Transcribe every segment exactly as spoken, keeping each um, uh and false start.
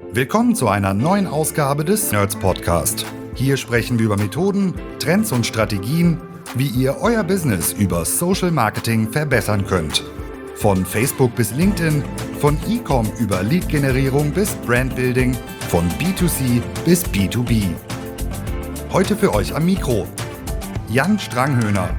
Willkommen zu einer neuen Ausgabe des Nerds Podcast. Hier sprechen wir über Methoden, Trends und Strategien, wie ihr euer Business über Social Marketing verbessern könnt. Von Facebook bis LinkedIn, von E-Com über Lead-Generierung bis Brandbuilding, von B zwei C bis B zwei B. Heute für euch am Mikro Jan Stranghöhner.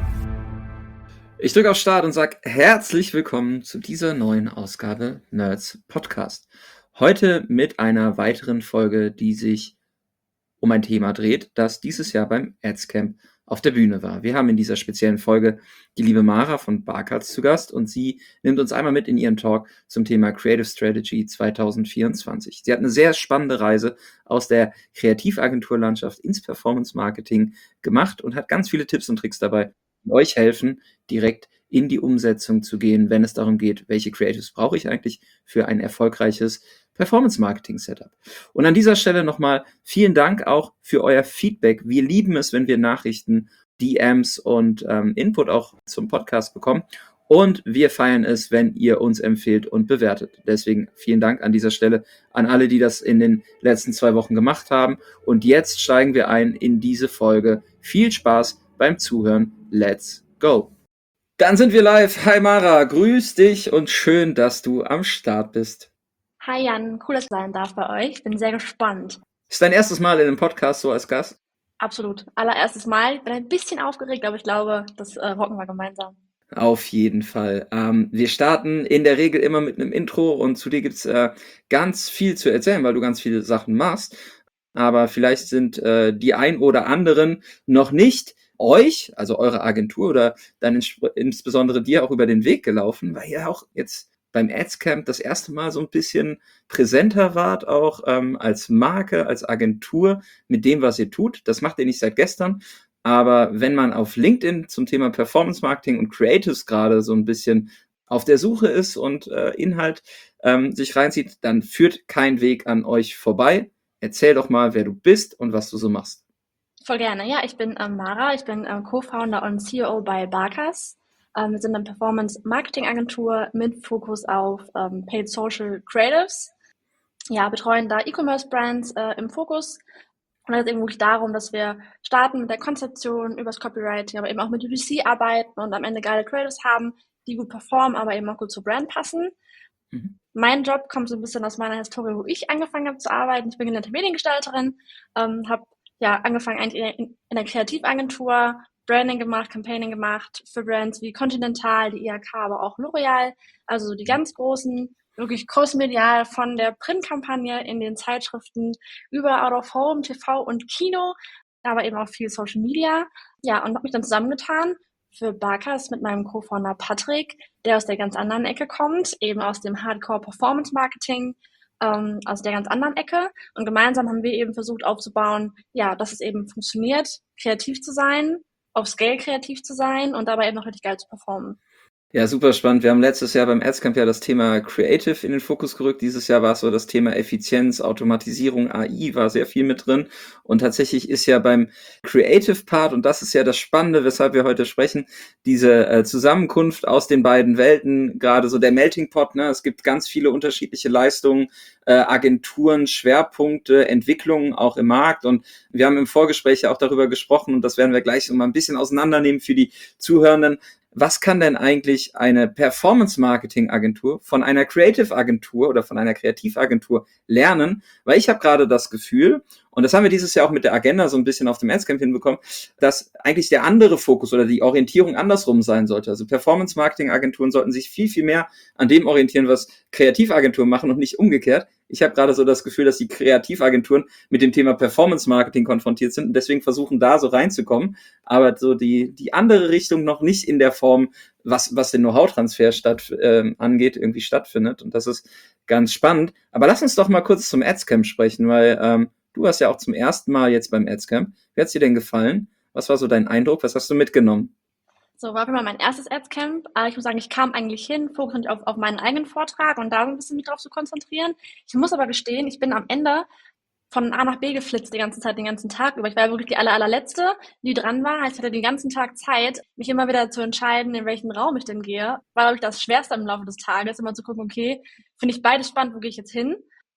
Ich drücke auf Start und sage herzlich willkommen zu dieser neuen Ausgabe Nerds Podcast. Heute mit einer weiteren Folge, die sich um ein Thema dreht, das dieses Jahr beim Adscamp auf der Bühne war. Wir haben in dieser speziellen Folge die liebe Mara von Barkatz zu Gast und sie nimmt uns einmal mit in ihren Talk zum Thema Creative Strategy zwanzig vierundzwanzig. Sie hat eine sehr spannende Reise aus der Kreativagenturlandschaft ins Performance Marketing gemacht und hat ganz viele Tipps und Tricks dabei, die euch helfen, direkt in die Umsetzung zu gehen, wenn es darum geht, welche Creatives brauche ich eigentlich für ein erfolgreiches Performance-Marketing-Setup. Und an dieser Stelle nochmal vielen Dank auch für euer Feedback. Wir lieben es, wenn wir Nachrichten, D Ms und ähm, Input auch zum Podcast bekommen. Und wir feiern es, wenn ihr uns empfehlt und bewertet. Deswegen vielen Dank an dieser Stelle an alle, die das in den letzten zwei Wochen gemacht haben. Und jetzt steigen wir ein in diese Folge. Viel Spaß beim Zuhören. Let's go! Dann sind wir live. Hi Mara, grüß dich und schön, dass du am Start bist. Hi Jan, cool, dass ich sein darf bei euch. Ich bin sehr gespannt. Ist dein erstes Mal in einem Podcast so als Gast? Absolut. Allererstes Mal. Ich bin ein bisschen aufgeregt, aber ich glaube, das äh, rocken wir gemeinsam. Auf jeden Fall. Ähm, wir starten in der Regel immer mit einem Intro und zu dir gibt's äh, ganz viel zu erzählen, weil du ganz viele Sachen machst. Aber vielleicht sind äh, die ein oder anderen noch nicht euch, also eure Agentur oder dann ins- insbesondere dir auch über den Weg gelaufen, weil ihr auch jetzt beim Adscamp das erste Mal so ein bisschen präsenter wart, auch ähm, als Marke, als Agentur mit dem, was ihr tut. Das macht ihr nicht seit gestern. Aber wenn man auf LinkedIn zum Thema Performance Marketing und Creatives gerade so ein bisschen auf der Suche ist und äh, Inhalt ähm, sich reinzieht, dann führt kein Weg an euch vorbei. Erzähl doch mal, wer du bist und was du so machst. Voll gerne. Ja, ich bin ähm, Mara, ich bin ähm, Co-Founder und C E O bei Barkatz. Ähm, wir sind eine Performance-Marketing-Agentur mit Fokus auf ähm, Paid Social Creatives. Ja, betreuen da E-Commerce-Brands äh, im Fokus. Und da geht es eben wirklich darum, dass wir starten mit der Konzeption, übers Copywriting, aber eben auch mit U G C arbeiten und am Ende geile Creatives haben, die gut performen, aber eben auch gut zur Brand passen. Mhm. Mein Job kommt so ein bisschen aus meiner Historie, wo ich angefangen habe zu arbeiten. Ich bin gelernte Mediengestalterin, ähm, habe ja angefangen eigentlich in, in, in der Kreativagentur, Branding gemacht, Campaigning gemacht für Brands wie Continental, die I H K, aber auch L'Oreal, also so die ganz großen, wirklich crossmedial von der Printkampagne in den Zeitschriften über Out of Home, T V und Kino, aber eben auch viel Social Media. Ja, und habe mich dann zusammengetan für Barkatz mit meinem Co-Founder Patrick, der aus der ganz anderen Ecke kommt, eben aus dem Hardcore Performance Marketing, ähm, aus der ganz anderen Ecke. Und gemeinsam haben wir eben versucht aufzubauen, ja, dass es eben funktioniert, kreativ zu sein, auf Scale kreativ zu sein und dabei eben noch richtig geil zu performen. Ja, super spannend. Wir haben letztes Jahr beim Adscamp ja das Thema Creative in den Fokus gerückt. Dieses Jahr war es so das Thema Effizienz, Automatisierung, A I war sehr viel mit drin. Und tatsächlich ist ja beim Creative Part, und das ist ja das Spannende, weshalb wir heute sprechen, diese äh, Zusammenkunft aus den beiden Welten, gerade so der Melting Pot, ne? Es gibt ganz viele unterschiedliche Leistungen, äh, Agenturen, Schwerpunkte, Entwicklungen auch im Markt. Und wir haben im Vorgespräch ja auch darüber gesprochen, und das werden wir gleich so mal ein bisschen auseinandernehmen für die Zuhörenden. Was kann denn eigentlich eine Performance-Marketing-Agentur von einer Creative-Agentur oder von einer Kreativagentur lernen? Weil ich habe gerade das Gefühl, und das haben wir dieses Jahr auch mit der Agenda so ein bisschen auf dem Adscamp hinbekommen, dass eigentlich der andere Fokus oder die Orientierung andersrum sein sollte. Also Performance-Marketing-Agenturen sollten sich viel, viel mehr an dem orientieren, was Kreativagenturen machen und nicht umgekehrt. Ich habe gerade so das Gefühl, dass die Kreativagenturen mit dem Thema Performance-Marketing konfrontiert sind und deswegen versuchen, da so reinzukommen. Aber so die die andere Richtung noch nicht in der Form, was was den Know-how-Transfer statt ähm, angeht, irgendwie stattfindet. Und das ist ganz spannend. Aber lass uns doch mal kurz zum Adscamp sprechen, weil ähm, du warst ja auch zum ersten Mal jetzt beim Adscamp. Wie hat's dir denn gefallen? Was war so dein Eindruck? Was hast du mitgenommen? So, war für mich mein erstes Adscamp. Aber ich muss sagen, ich kam eigentlich hin, fokussiert auf, auf meinen eigenen Vortrag und da so ein bisschen mich drauf zu konzentrieren. Ich muss aber gestehen, ich bin am Ende von A nach B geflitzt die ganze Zeit, den ganzen Tag über. Ich war ja wirklich die aller, allerletzte, die dran war. Heißt, ich hatte den ganzen Tag Zeit, mich immer wieder zu entscheiden, in welchen Raum ich denn gehe. War, glaube ich, das Schwerste im Laufe des Tages, immer zu gucken, okay, finde ich beides spannend, wo gehe ich jetzt hin?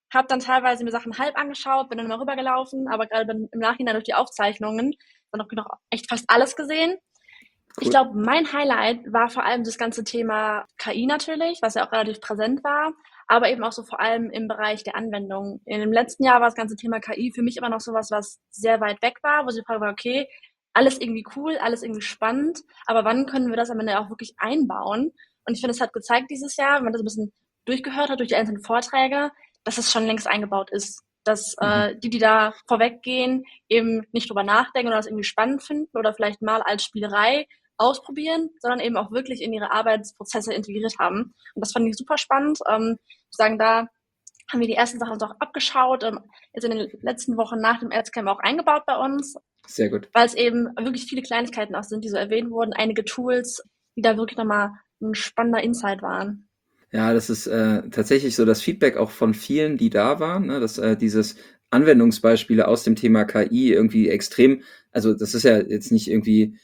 habe dann teilweise mir Sachen halb angeschaut, bin dann mal rübergelaufen, aber gerade im Nachhinein durch die Aufzeichnungen dann auch noch echt fast alles gesehen. Cool. Ich glaube, mein Highlight war vor allem das ganze Thema K I natürlich, was ja auch relativ präsent war, aber eben auch so vor allem im Bereich der Anwendung. In dem letzten Jahr war das ganze Thema K I für mich immer noch sowas, was sehr weit weg war, wo die Frage war, okay, alles irgendwie cool, alles irgendwie spannend, aber wann können wir das am Ende auch wirklich einbauen? Und ich finde, es hat gezeigt dieses Jahr, wenn man das ein bisschen durchgehört hat durch die einzelnen Vorträge, dass es schon längst eingebaut ist. Dass mhm. äh, die, die da vorweggehen, eben nicht drüber nachdenken oder das irgendwie spannend finden oder vielleicht mal als Spielerei ausprobieren, sondern eben auch wirklich in ihre Arbeitsprozesse integriert haben. Und das fand ich super spannend. Ähm, ich sagen, da haben wir die ersten Sachen auch abgeschaut, ähm, jetzt in den letzten Wochen nach dem Ads-Camp auch eingebaut bei uns. Sehr gut. Weil es eben wirklich viele Kleinigkeiten auch sind, die so erwähnt wurden, einige Tools, die da wirklich nochmal ein spannender Insight waren. Ja, das ist äh, tatsächlich so das Feedback auch von vielen, die da waren, ne, dass äh, dieses Anwendungsbeispiele aus dem Thema K I irgendwie extrem, also das ist ja jetzt nicht irgendwie,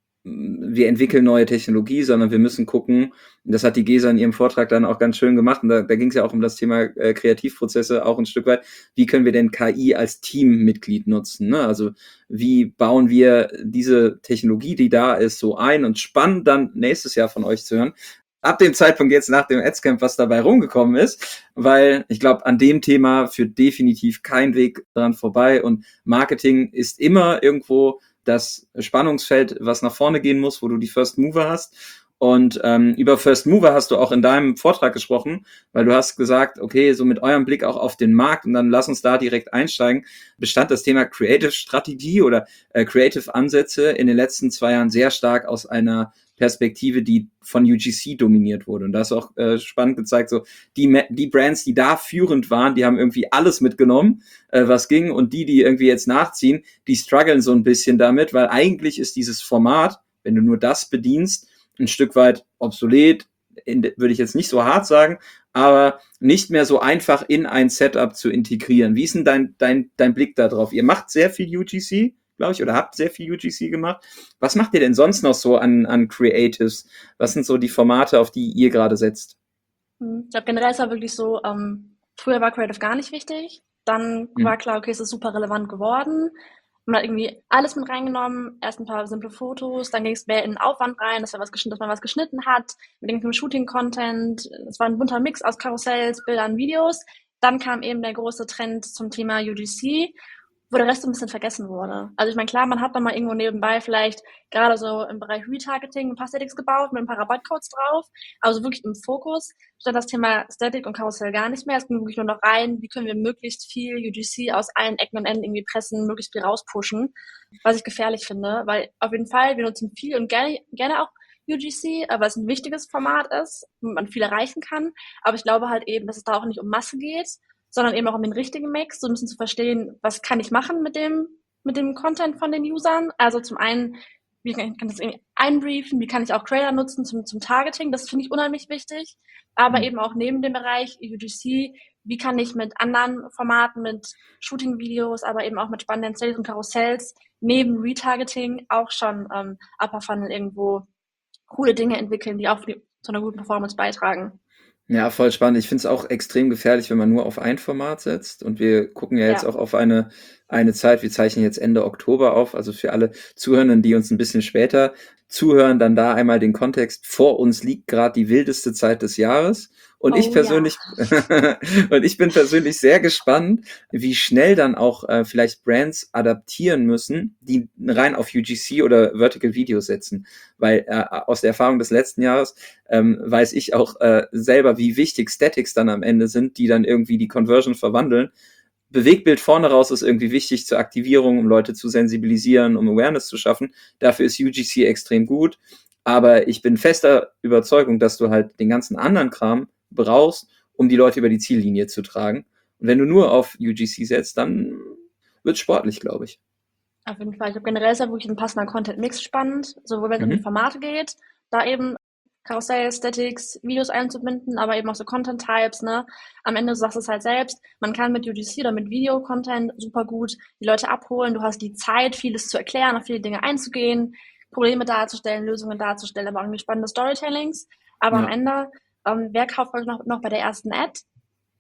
wir entwickeln neue Technologie, sondern wir müssen gucken, das hat die Gesa in ihrem Vortrag dann auch ganz schön gemacht, und da, da ging es ja auch um das Thema äh, Kreativprozesse auch ein Stück weit, wie können wir denn K I als Teammitglied nutzen, ne? Also wie bauen wir diese Technologie, die da ist, so ein, und spannend dann nächstes Jahr von euch zu hören, ab dem Zeitpunkt jetzt nach dem Adscamp, was dabei rumgekommen ist, weil ich glaube, an dem Thema führt definitiv kein Weg dran vorbei, und Marketing ist immer irgendwo das Spannungsfeld, was nach vorne gehen muss, wo du die First Mover hast. Und ähm, über First Mover hast du auch in deinem Vortrag gesprochen, weil du hast gesagt, okay, so mit eurem Blick auch auf den Markt, und dann lass uns da direkt einsteigen, bestand das Thema Creative Strategie oder äh, Creative Ansätze in den letzten zwei Jahren sehr stark aus einer Perspektive, die von U G C dominiert wurde. Und das ist auch äh, spannend gezeigt, so die, die Brands, die da führend waren, die haben irgendwie alles mitgenommen, äh, was ging, und die, die irgendwie jetzt nachziehen, die strugglen so ein bisschen damit, weil eigentlich ist dieses Format, wenn du nur das bedienst, ein Stück weit obsolet, in, würde ich jetzt nicht so hart sagen, aber nicht mehr so einfach in ein Setup zu integrieren. Wie ist denn dein, dein, dein Blick da drauf? Ihr macht sehr viel U G C, glaube ich, oder habt sehr viel U G C gemacht. Was macht ihr denn sonst noch so an, an Creatives? Was sind so die Formate, auf die ihr gerade setzt? Ich glaube, generell ist es wirklich so, ähm, früher war Creative gar nicht wichtig. Dann mhm. war klar, okay, es ist super relevant geworden. Man hat irgendwie alles mit reingenommen, erst ein paar simple Fotos, dann ging es mehr in den Aufwand rein, dass, was dass man was geschnitten hat, mit dem Shooting-Content. Es war ein bunter Mix aus Karussells, Bildern, Videos. Dann kam eben der große Trend zum Thema U G C, wo der Rest so ein bisschen vergessen wurde. Also ich meine, klar, man hat dann mal irgendwo nebenbei vielleicht gerade so im Bereich Retargeting ein paar Statics gebaut mit ein paar Rabattcodes drauf, also wirklich im Fokus stand das Thema Static und Karussell gar nicht mehr. Es ging wirklich nur noch rein, wie können wir möglichst viel U G C aus allen Ecken und Enden irgendwie pressen, möglichst viel rauspushen, was ich gefährlich finde, weil auf jeden Fall, wir nutzen viel und gerne, gerne auch U G C, weil es ein wichtiges Format ist, womit man viel erreichen kann, aber ich glaube halt eben, dass es da auch nicht um Masse geht, sondern eben auch um den richtigen Mix, so ein bisschen zu verstehen, was kann ich machen mit dem, mit dem Content von den Usern. Also zum einen, wie kann ich, kann ich das irgendwie einbriefen, wie kann ich auch Trailer nutzen zum, zum Targeting, das finde ich unheimlich wichtig, aber mhm. eben auch neben dem Bereich U G C, wie kann ich mit anderen Formaten, mit Shooting-Videos, aber eben auch mit spannenden Sales und Karussells, neben Retargeting auch schon ähm, Upper Funnel irgendwo coole Dinge entwickeln, die auch die, zu einer guten Performance beitragen. Ja, voll spannend. Ich finde es auch extrem gefährlich, wenn man nur auf ein Format setzt. Und wir gucken ja jetzt ja. auch auf eine, eine Zeit, wir zeichnen jetzt Ende Oktober auf. Also für alle Zuhörenden, die uns ein bisschen später zuhören, dann da einmal den Kontext. Vor uns liegt gerade die wildeste Zeit des Jahres. Und oh, ich persönlich, ja. und ich bin persönlich sehr gespannt, wie schnell dann auch äh, vielleicht Brands adaptieren müssen, die rein auf U G C oder Vertical Video setzen. Weil äh, aus der Erfahrung des letzten Jahres ähm, weiß ich auch äh, selber, wie wichtig Statics dann am Ende sind, die dann irgendwie die Conversion verwandeln. Bewegtbild vorne raus ist irgendwie wichtig zur Aktivierung, um Leute zu sensibilisieren, um Awareness zu schaffen. Dafür ist U G C extrem gut. Aber ich bin fester Überzeugung, dass du halt den ganzen anderen Kram brauchst, um die Leute über die Ziellinie zu tragen. Und wenn du nur auf U G C setzt, dann wird es sportlich, glaube ich. Auf jeden Fall. Ich glaube, generell ist ja wirklich ein passender Content-Mix spannend, sowohl wenn es mhm. um die Formate geht, da eben Karussell, Statics, Videos einzubinden, aber eben auch so Content-Types, ne? Am Ende, du sagst es halt selbst, man kann mit U G C oder mit Video-Content super gut die Leute abholen. Du hast die Zeit, vieles zu erklären, auf viele Dinge einzugehen, Probleme darzustellen, Lösungen darzustellen, aber auch spannende Storytellings. Aber ja. am Ende, ähm, wer kauft euch noch, noch bei der ersten Ad?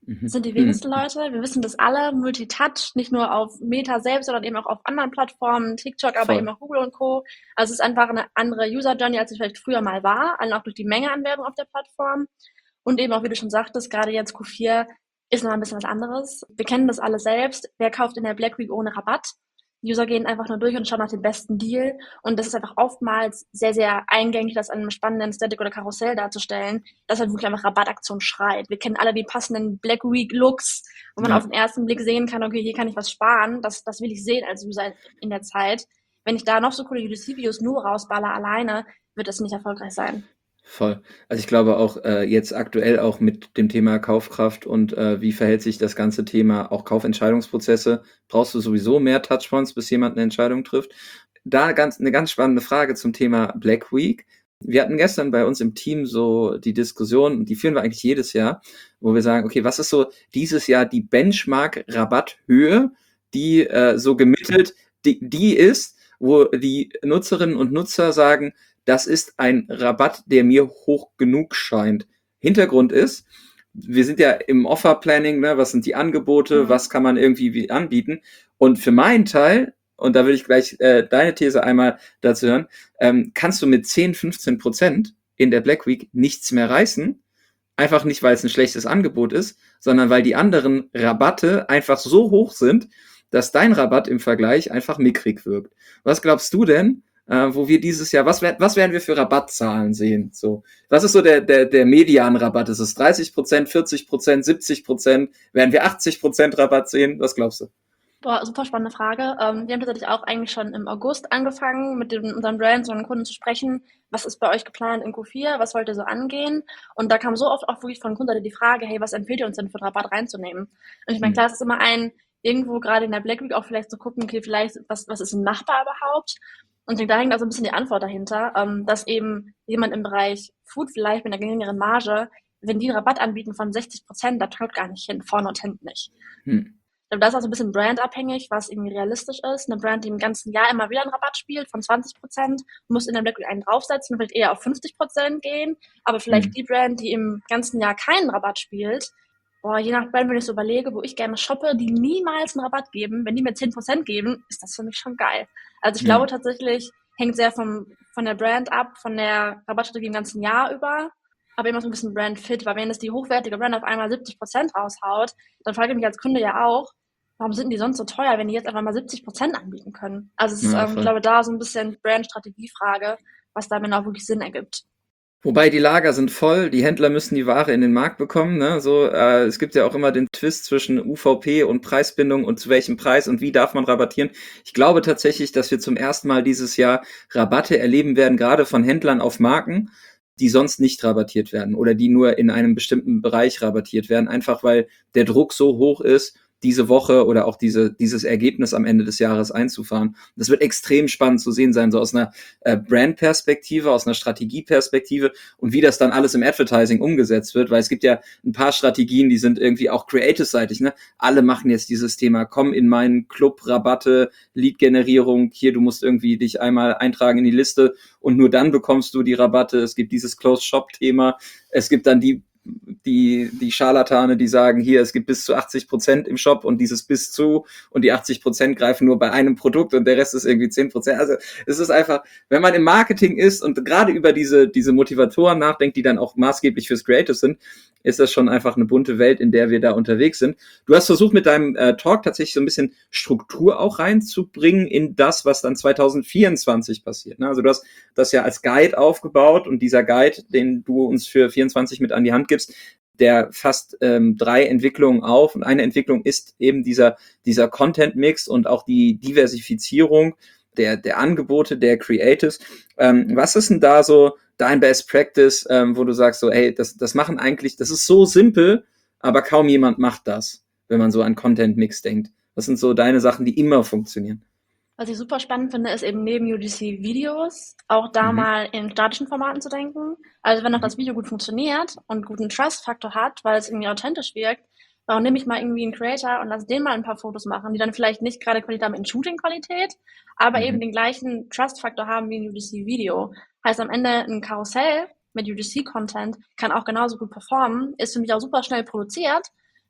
Das sind die Mhm. wenigsten Leute. Wir wissen das alle. Multitouch, nicht nur auf Meta selbst, sondern eben auch auf anderen Plattformen, TikTok, aber Voll. eben auch Google und Co. Also es ist einfach eine andere User Journey, als es vielleicht früher mal war, allen auch durch die Menge an Werbung auf der Plattform. Und eben auch, wie du schon sagtest, gerade jetzt Q vier ist noch ein bisschen was anderes. Wir kennen das alle selbst. Wer kauft in der Black Week ohne Rabatt? Die User gehen einfach nur durch und schauen nach dem besten Deal. Und das ist einfach oftmals sehr, sehr eingängig, das an einem spannenden Static oder Karussell darzustellen, dass halt wirklich einfach Rabattaktion schreit. Wir kennen alle die passenden Black Week Looks, wo man Ja. auf den ersten Blick sehen kann, okay, hier kann ich was sparen. Das, das will ich sehen als User in der Zeit. Wenn ich da noch so coole U D C-Videos nur rausballer alleine, wird das nicht erfolgreich sein. Voll. Also ich glaube auch äh, jetzt aktuell auch mit dem Thema Kaufkraft und äh, wie verhält sich das ganze Thema auch Kaufentscheidungsprozesse, brauchst du sowieso mehr Touchpoints, bis jemand eine Entscheidung trifft. Da ganz eine ganz spannende Frage zum Thema Black Week. Wir hatten gestern bei uns im Team so die Diskussion, und die führen wir eigentlich jedes Jahr, wo wir sagen, okay, was ist so dieses Jahr die Benchmark-Rabatthöhe, die äh, so gemittelt die, die ist, wo die Nutzerinnen und Nutzer sagen, das ist ein Rabatt, der mir hoch genug scheint. Hintergrund ist, wir sind ja im Offer-Planning, ne? Was sind die Angebote, Mhm. was kann man irgendwie wie anbieten? Und für meinen Teil, und da will ich gleich äh, deine These einmal dazu hören, ähm, kannst du mit zehn, fünfzehn Prozent in der Black Week nichts mehr reißen. Einfach nicht, weil es ein schlechtes Angebot ist, sondern weil die anderen Rabatte einfach so hoch sind, dass dein Rabatt im Vergleich einfach mickrig wirkt. Was glaubst du denn, äh, wo wir dieses Jahr, was, wer- was werden wir für Rabattzahlen sehen? So, was ist so der, der, der Medianrabatt? Ist es dreißig Prozent, vierzig Prozent, siebzig Prozent? Werden wir achtzig Prozent Rabatt sehen? Was glaubst du? Boah, super spannende Frage. Ähm, wir haben tatsächlich auch eigentlich schon im August angefangen, mit den, unseren Brands und Kunden zu sprechen. Was ist bei euch geplant in Q vier? Was wollt ihr so angehen? Und da kam so oft auch wirklich von Kunden die Frage, hey, was empfiehlt ihr uns denn für Rabatt reinzunehmen? Und ich meine, Hm. klar, es ist immer ein, irgendwo gerade in der Black Week auch vielleicht zu gucken, okay, vielleicht, was, was ist denn machbar überhaupt? Und da hängt also ein bisschen die Antwort dahinter, ähm, dass eben jemand im Bereich Food vielleicht mit einer geringeren Marge, wenn die einen Rabatt anbieten von sechzig Prozent, da traut gar nicht hin, vorne und hinten nicht. Hm. Ich glaube, das ist also ein bisschen brandabhängig, was irgendwie realistisch ist. Eine Brand, die im ganzen Jahr immer wieder einen Rabatt spielt von zwanzig Prozent, muss in der Black Week einen draufsetzen und vielleicht eher auf fünfzig Prozent gehen. Aber vielleicht Hm. die Brand, die im ganzen Jahr keinen Rabatt spielt, boah, je nach Brand, wenn ich so überlege, wo ich gerne shoppe, die niemals einen Rabatt geben, wenn die mir zehn Prozent geben, ist das für mich schon geil. Also ich Ja. glaube tatsächlich, hängt sehr vom, von der Brand ab, von der Rabattstrategie im ganzen Jahr über, aber immer so ein bisschen Brand-fit, weil wenn es die hochwertige Brand auf einmal siebzig Prozent raushaut, dann frage ich mich als Kunde ja auch, warum sind die sonst so teuer, wenn die jetzt einfach mal siebzig Prozent anbieten können? Also es ist, Ja, ähm, ich voll. glaube, da so ein bisschen Brand-Strategie-Frage, was da genau wirklich Sinn ergibt. Wobei die Lager sind voll, die Händler müssen die Ware in den Markt bekommen. Ne? So, äh, es gibt ja auch immer den Twist zwischen U V P und Preisbindung und zu welchem Preis und wie darf man rabattieren. Ich glaube tatsächlich, dass wir zum ersten Mal dieses Jahr Rabatte erleben werden, gerade von Händlern auf Marken, die sonst nicht rabattiert werden oder die nur in einem bestimmten Bereich rabattiert werden, einfach weil der Druck so hoch ist, diese Woche oder auch diese, dieses Ergebnis am Ende des Jahres einzufahren. Das wird extrem spannend zu sehen sein, so aus einer äh, Brand-Perspektive, aus einer Strategie-Perspektive und wie das dann alles im Advertising umgesetzt wird, weil es gibt ja ein paar Strategien, die sind irgendwie auch creative-seitig, ne? Alle machen jetzt dieses Thema, komm in meinen Club, Rabatte, Lead-Generierung, hier, du musst irgendwie dich einmal eintragen in die Liste und nur dann bekommst du die Rabatte. Es gibt dieses Closed-Shop-Thema, es gibt dann die die, die Scharlatane, die sagen, hier, es gibt bis zu achtzig Prozent im Shop und dieses bis zu und die achtzig Prozent greifen nur bei einem Produkt und der Rest ist irgendwie zehn Prozent. Also es ist einfach, wenn man im Marketing ist und gerade über diese, diese Motivatoren nachdenkt, die dann auch maßgeblich fürs Creative sind, ist das schon einfach eine bunte Welt, in der wir da unterwegs sind. Du hast versucht, mit deinem äh, Talk tatsächlich so ein bisschen Struktur auch reinzubringen in das, was dann zwanzig vierundzwanzig passiert. Ne? Also du hast das ja als Guide aufgebaut und dieser Guide, den du uns für vierundzwanzig mit an die Hand gibst, der fasst ähm, drei Entwicklungen auf und eine Entwicklung ist eben dieser, dieser Content-Mix und auch die Diversifizierung der, der Angebote, der Creatives. Ähm, was ist denn da so dein Best Practice, ähm, wo du sagst so, ey, das, das machen eigentlich, das ist so simpel, aber kaum jemand macht das, wenn man so an Content-Mix denkt. Was sind so deine Sachen, die immer funktionieren? Was ich super spannend finde, ist eben neben U G C-Videos auch da Mhm. mal in statischen Formaten zu denken. Also wenn auch das Video gut funktioniert und guten Trust-Faktor hat, weil es irgendwie authentisch wirkt, warum nehme ich mal irgendwie einen Creator und lass den mal ein paar Fotos machen, die dann vielleicht nicht gerade Qualität haben in Shooting-Qualität, aber Mhm. eben den gleichen Trust-Faktor haben wie ein U G C-Video. Heißt am Ende ein Karussell mit U G C-Content kann auch genauso gut performen, ist für mich auch super schnell produziert,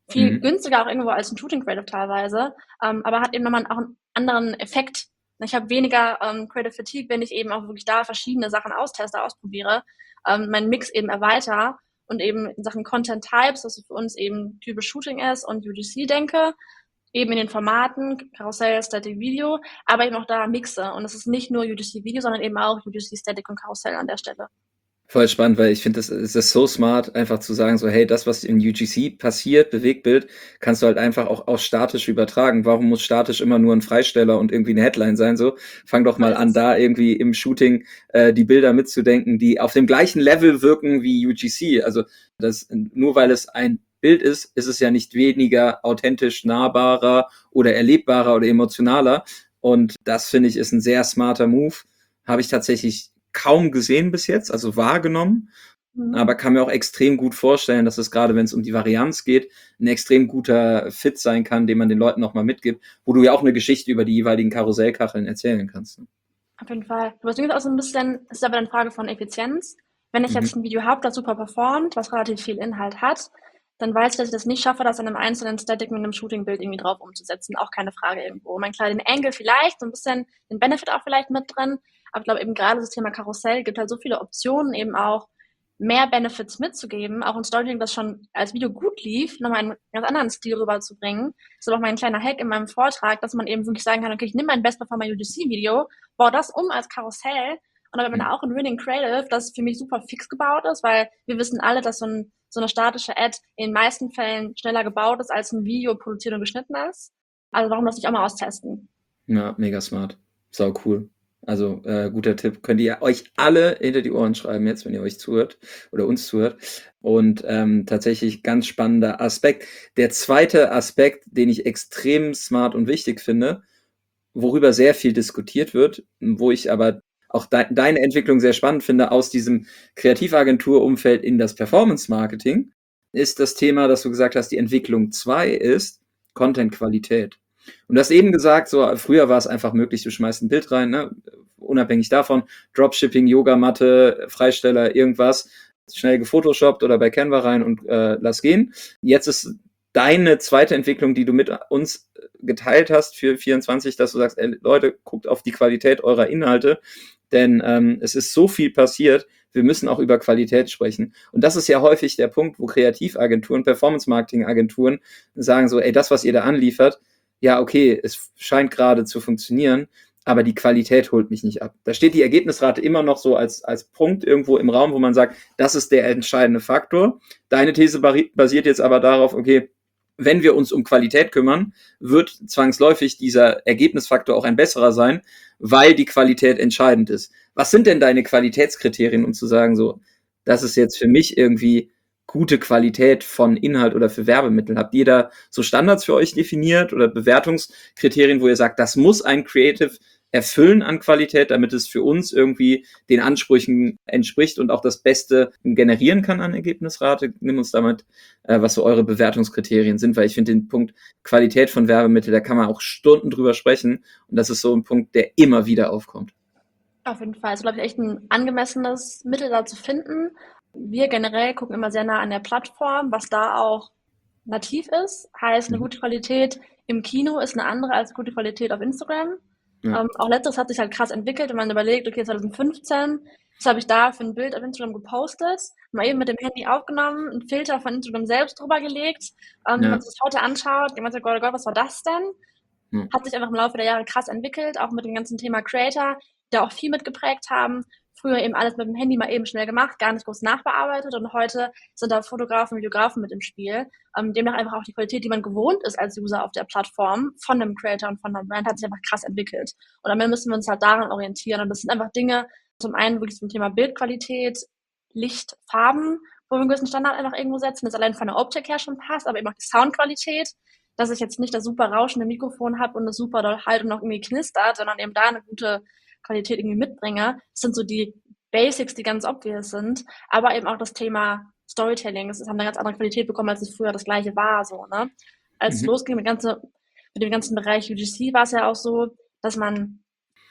Viel Mhm. günstiger auch irgendwo als ein Shooting Creative teilweise, ähm, aber hat eben nochmal auch einen anderen Effekt. Ich habe weniger ähm, Creative Fatigue, wenn ich eben auch wirklich da verschiedene Sachen austeste, ausprobiere, ähm, meinen Mix eben erweitere und eben in Sachen Content Types, was für uns eben typisch Shooting ist und U G C denke, eben in den Formaten, Karussell, Static, Video, aber eben auch da mixe. Und es ist nicht nur U G C Video, sondern eben auch U G C Static und Karussell an der Stelle. Voll spannend, weil ich finde, das ist das so smart, einfach zu sagen, so, hey, das, was in U G C passiert, Bewegtbild, kannst du halt einfach auch, auch statisch übertragen. Warum muss statisch immer nur ein Freisteller und irgendwie eine Headline sein? So, fang doch mal an, da irgendwie im Shooting äh, die Bilder mitzudenken, die auf dem gleichen Level wirken wie U G C. Also das, nur weil es ein Bild ist, ist es ja nicht weniger authentisch, nahbarer oder erlebbarer oder emotionaler. Und das, finde ich, ist ein sehr smarter Move. Habe ich tatsächlich kaum gesehen bis jetzt, also wahrgenommen, mhm. aber kann mir auch extrem gut vorstellen, dass es gerade, wenn es um die Varianz geht, ein extrem guter Fit sein kann, den man den Leuten nochmal mitgibt, wo du ja auch eine Geschichte über die jeweiligen Karussellkacheln erzählen kannst. Auf jeden Fall. Das Ding ist auch so ein bisschen, ist aber eine Frage von Effizienz. Wenn ich mhm. jetzt ein Video habe, das super performt, was relativ viel Inhalt hat, dann weiß ich, dass ich das nicht schaffe, das in einem einzelnen Static mit einem Shooting-Bild irgendwie drauf umzusetzen. Auch keine Frage irgendwo. Mein kleinen Angle vielleicht, so ein bisschen den Benefit auch vielleicht mit drin. Aber ich glaube eben gerade das Thema Karussell gibt halt so viele Optionen, eben auch mehr Benefits mitzugeben, auch ein Storytelling, das schon als Video gut lief, nochmal einen ganz anderen Stil rüberzubringen. Das ist aber auch mein kleiner Hack in meinem Vortrag, dass man eben wirklich sagen kann, okay, ich nehme mein Best Performer U G C-Video, baue das um als Karussell und dann hat man da auch ein Winning Creative, das für mich super fix gebaut ist, weil wir wissen alle, dass so, ein, so eine statische Ad in den meisten Fällen schneller gebaut ist, als ein Video produziert und geschnitten ist. Also warum das nicht auch mal austesten? Ja, mega smart. Sau cool. Also äh, guter Tipp, könnt ihr euch alle hinter die Ohren schreiben jetzt, wenn ihr euch zuhört oder uns zuhört. Und ähm, tatsächlich ganz spannender Aspekt. Der zweite Aspekt, den ich extrem smart und wichtig finde, worüber sehr viel diskutiert wird, wo ich aber auch de- deine Entwicklung sehr spannend finde, aus diesem Kreativagenturumfeld in das Performance-Marketing, ist das Thema, dass du gesagt hast, die Entwicklung zwei ist Content-Qualität. Und du hast eben gesagt, so früher war es einfach möglich, du schmeißt ein Bild rein, ne? Unabhängig davon, Dropshipping, Yogamatte, Freisteller, irgendwas, schnell gefotoshoppt oder bei Canva rein und äh, lass gehen. Jetzt ist deine zweite Entwicklung, die du mit uns geteilt hast für vierundzwanzig, dass du sagst, ey, Leute, guckt auf die Qualität eurer Inhalte, denn ähm, es ist so viel passiert, wir müssen auch über Qualität sprechen. Und das ist ja häufig der Punkt, wo Kreativagenturen, Performance-Marketing-Agenturen sagen so, ey, das, was ihr da anliefert, ja, okay, es scheint gerade zu funktionieren, aber die Qualität holt mich nicht ab. Da steht die Ergebnisrate immer noch so als, als Punkt irgendwo im Raum, wo man sagt, das ist der entscheidende Faktor. Deine These basiert jetzt aber darauf, okay, wenn wir uns um Qualität kümmern, wird zwangsläufig dieser Ergebnisfaktor auch ein besserer sein, weil die Qualität entscheidend ist. Was sind denn deine Qualitätskriterien, um zu sagen, so, das ist jetzt für mich irgendwie gute Qualität von Inhalt oder für Werbemittel? Habt ihr da so Standards für euch definiert oder Bewertungskriterien, wo ihr sagt, das muss ein Creative erfüllen an Qualität, damit es für uns irgendwie den Ansprüchen entspricht und auch das Beste generieren kann an Ergebnisrate? Nimm uns damit, äh, was so eure Bewertungskriterien sind, weil ich finde den Punkt Qualität von Werbemittel, da kann man auch Stunden drüber sprechen und das ist so ein Punkt, der immer wieder aufkommt. Auf jeden Fall. Es ist, glaube ich, echt ein angemessenes Mittel da zu finden. Wir generell gucken immer sehr nah an der Plattform, was da auch nativ ist. Heißt, eine gute Qualität im Kino ist eine andere als gute Qualität auf Instagram. Ja. Ähm, auch letzteres hat sich halt krass entwickelt, wenn man überlegt, okay, zwanzig fünfzehn, was habe ich da für ein Bild auf Instagram gepostet, mal eben mit dem Handy aufgenommen, einen Filter von Instagram selbst drüber gelegt. Ähm, ja. Wenn man sich das heute anschaut, man sagt, Gott, oh Gott, was war das denn? Ja. Hat sich einfach im Laufe der Jahre krass entwickelt, auch mit dem ganzen Thema Creator, die auch viel mitgeprägt haben. Früher eben alles mit dem Handy mal eben schnell gemacht, gar nicht groß nachbearbeitet und heute sind da Fotografen, Videografen mit im Spiel. Ähm, demnach einfach auch die Qualität, die man gewohnt ist als User auf der Plattform von einem Creator und von einer Brand, hat sich einfach krass entwickelt. Und am Ende müssen wir uns halt daran orientieren und das sind einfach Dinge, zum einen wirklich zum Thema Bildqualität, Licht, Farben, wo wir einen gewissen Standard einfach irgendwo setzen, das allein von der Optik her schon passt, aber eben auch die Soundqualität, dass ich jetzt nicht das super rauschende Mikrofon habe und das super doll halt und noch irgendwie knistert, sondern eben da eine gute Qualität irgendwie mitbringe. Das sind so die Basics, die ganz obvious sind, aber eben auch das Thema Storytelling. Es haben eine ganz andere Qualität bekommen, als es früher das gleiche war, so, ne? Als mhm. es losging mit, ganze, mit dem ganzen Bereich U G C war es ja auch so, dass man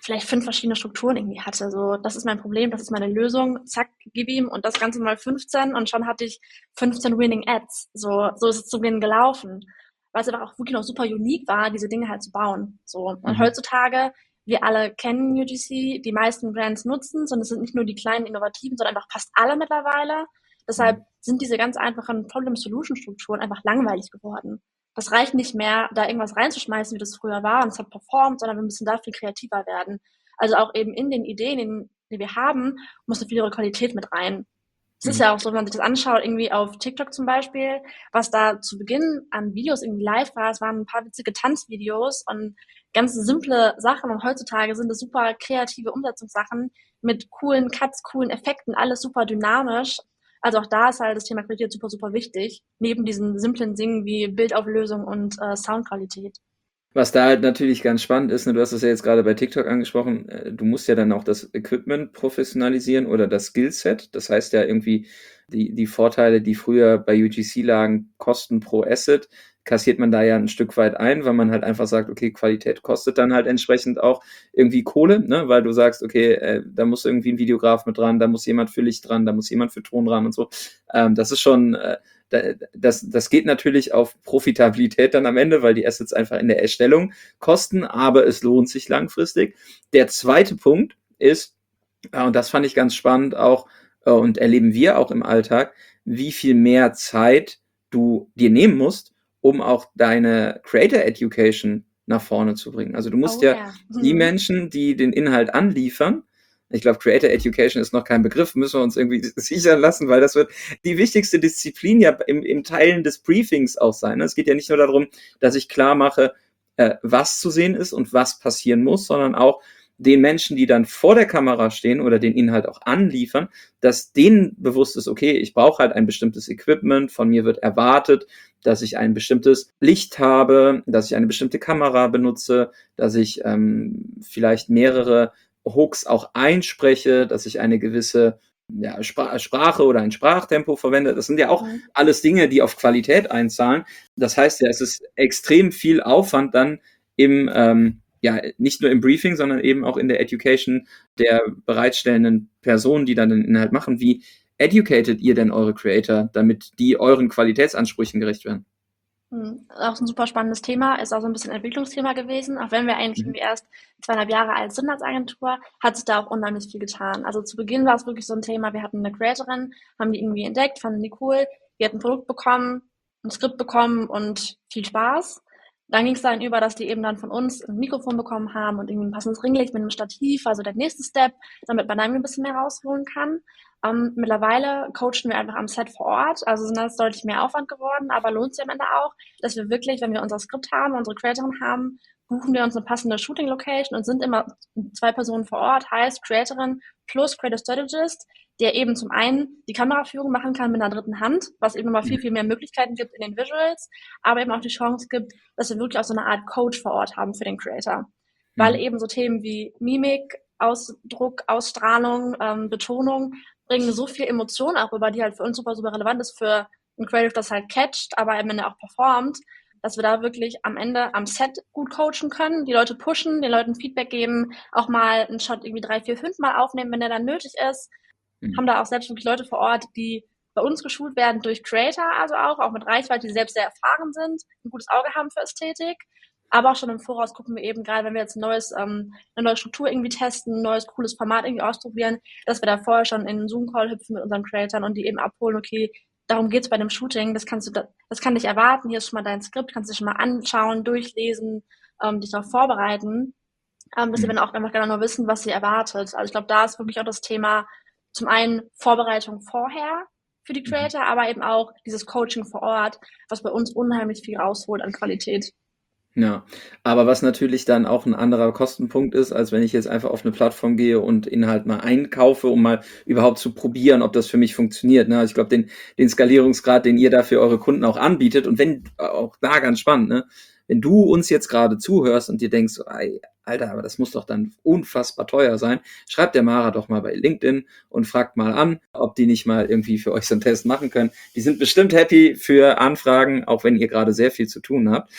vielleicht fünf verschiedene Strukturen irgendwie hatte. So, das ist mein Problem, das ist meine Lösung, zack, gib ihm und das Ganze mal fünfzehn und schon hatte ich fünfzehn Winning Ads. So, so ist es zu Beginn gelaufen. Weil es aber auch wirklich noch super unique war, diese Dinge halt zu bauen. So. Und Mhm. heutzutage, wir alle kennen U G C, die meisten Brands nutzen es und es sind nicht nur die kleinen Innovativen, sondern einfach fast alle mittlerweile. Deshalb Mhm. sind diese ganz einfachen Problem-Solution-Strukturen einfach langweilig geworden. Das reicht nicht mehr, da irgendwas reinzuschmeißen, wie das früher war und es hat performt, sondern wir müssen da viel kreativer werden. Also auch eben in den Ideen, die wir haben, muss eine viel höhere Qualität mit rein. Es ist Mhm. ja auch so, wenn man sich das anschaut, irgendwie auf TikTok zum Beispiel, was da zu Beginn an Videos irgendwie live war, es waren ein paar witzige Tanzvideos und ganz simple Sachen und heutzutage sind es super kreative Umsetzungssachen mit coolen Cuts, coolen Effekten, alles super dynamisch. Also auch da ist halt das Thema Qualität super, super wichtig, neben diesen simplen Dingen wie Bildauflösung und äh, Soundqualität. Was da halt natürlich ganz spannend ist, ne, du hast es ja jetzt gerade bei TikTok angesprochen, äh, du musst ja dann auch das Equipment professionalisieren oder das Skillset. Das heißt ja irgendwie, die, die Vorteile, die früher bei U G C lagen, Kosten pro Asset, kassiert man da ja ein Stück weit ein, weil man halt einfach sagt, okay, Qualität kostet dann halt entsprechend auch irgendwie Kohle, ne, weil du sagst, okay, äh, da muss irgendwie ein Videograf mit dran, da muss jemand für Licht dran, da muss jemand für Ton dran und so. Ähm, das ist schon, äh, das, das geht natürlich auf Profitabilität dann am Ende, weil die Assets einfach in der Erstellung kosten, aber es lohnt sich langfristig. Der zweite Punkt ist, und das fand ich ganz spannend auch und erleben wir auch im Alltag, wie viel mehr Zeit du dir nehmen musst, um auch deine Creator Education nach vorne zu bringen. Also du musst Oh ja ja. die Mhm. Menschen, die den Inhalt anliefern, ich glaube, Creator Education ist noch kein Begriff, müssen wir uns irgendwie sichern lassen, weil das wird die wichtigste Disziplin ja im, im Teilen des Briefings auch sein. Es geht ja nicht nur darum, dass ich klar mache, äh, was zu sehen ist und was passieren muss, sondern auch den Menschen, die dann vor der Kamera stehen oder den Inhalt auch anliefern, dass denen bewusst ist, okay, ich brauche halt ein bestimmtes Equipment, von mir wird erwartet, dass ich ein bestimmtes Licht habe, dass ich eine bestimmte Kamera benutze, dass ich ähm, vielleicht mehrere Hooks auch einspreche, dass ich eine gewisse ja, Spra- Sprache oder ein Sprachtempo verwende. Das sind ja auch Mhm. alles Dinge, die auf Qualität einzahlen. Das heißt ja, es ist extrem viel Aufwand dann im, ähm, ja, nicht nur im Briefing, sondern eben auch in der Education der bereitstellenden Personen, die dann den Inhalt machen. Wie educated ihr denn eure Creator, damit die euren Qualitätsansprüchen gerecht werden? Mhm. Auch ein super spannendes Thema, ist auch so ein bisschen ein Entwicklungsthema gewesen. Auch wenn wir eigentlich Mhm. irgendwie erst zweieinhalb Jahre alt sind als Agentur, hat sich da auch unheimlich viel getan. Also zu Beginn war es wirklich so ein Thema, wir hatten eine Creatorin, haben die irgendwie entdeckt, fanden die cool, die hat ein Produkt bekommen, ein Skript bekommen und viel Spaß. Dann ging es dann über, dass die eben dann von uns ein Mikrofon bekommen haben und irgendwie ein passendes Ringlicht mit einem Stativ, also der nächste Step, damit man da irgendwie ein bisschen mehr rausholen kann. Ähm, mittlerweile coachen wir einfach am Set vor Ort, also sind das deutlich mehr Aufwand geworden, aber lohnt sich am Ende auch, dass wir wirklich, wenn wir unser Skript haben, unsere Creatorin haben, buchen wir uns eine passende Shooting-Location und sind immer zwei Personen vor Ort, heißt Creatorin plus Creative Strategist, der eben zum einen die Kameraführung machen kann mit einer dritten Hand, was eben immer viel, viel mehr Möglichkeiten gibt in den Visuals, aber eben auch die Chance gibt, dass wir wirklich auch so eine Art Coach vor Ort haben für den Creator. Weil Mhm. eben so Themen wie Mimik, Ausdruck, Ausstrahlung, ähm, Betonung bringen so viel Emotion auch rüber, die halt für uns super, super relevant ist für ein Creative, das halt catcht, aber am Ende auch performt, dass wir da wirklich am Ende am Set gut coachen können, die Leute pushen, den Leuten Feedback geben, auch mal einen Shot irgendwie drei, vier, fünf Mal aufnehmen, wenn der dann nötig ist. Mhm. Haben da auch selbst wirklich Leute vor Ort, die bei uns geschult werden durch Creator, also auch, auch mit Reichweite, die selbst sehr erfahren sind, ein gutes Auge haben für Ästhetik. Aber auch schon im Voraus gucken wir eben gerade, wenn wir jetzt ein neues, ähm, eine neue Struktur irgendwie testen, ein neues cooles Format irgendwie ausprobieren, dass wir da vorher schon in einen Zoom-Call hüpfen mit unseren Creatoren und die eben abholen, okay, darum geht's bei dem Shooting, das kannst du, das kann dich erwarten, hier ist schon mal dein Skript, kannst du dich schon mal anschauen, durchlesen, ähm, dich darauf vorbereiten, ähm, dass sie Mhm. dann auch einfach genau nur wissen, was sie erwartet. Also ich glaube, da ist wirklich auch das Thema zum einen Vorbereitung vorher für die Mhm. Creator, aber eben auch dieses Coaching vor Ort, was bei uns unheimlich viel rausholt an Qualität. Ja, aber was natürlich dann auch ein anderer Kostenpunkt ist, als wenn ich jetzt einfach auf eine Plattform gehe und Inhalt mal einkaufe, um mal überhaupt zu probieren, ob das für mich funktioniert, ne? Also, ich glaube, den den Skalierungsgrad, den ihr da für eure Kunden auch anbietet und wenn auch da ganz spannend, ne? Wenn du uns jetzt gerade zuhörst und dir denkst so: „Ei, Alter, aber das muss doch dann unfassbar teuer sein“, schreibt der Mara doch mal bei LinkedIn und fragt mal an, ob die nicht mal irgendwie für euch so 'n Test machen können. Die sind bestimmt happy für Anfragen, auch wenn ihr gerade sehr viel zu tun habt.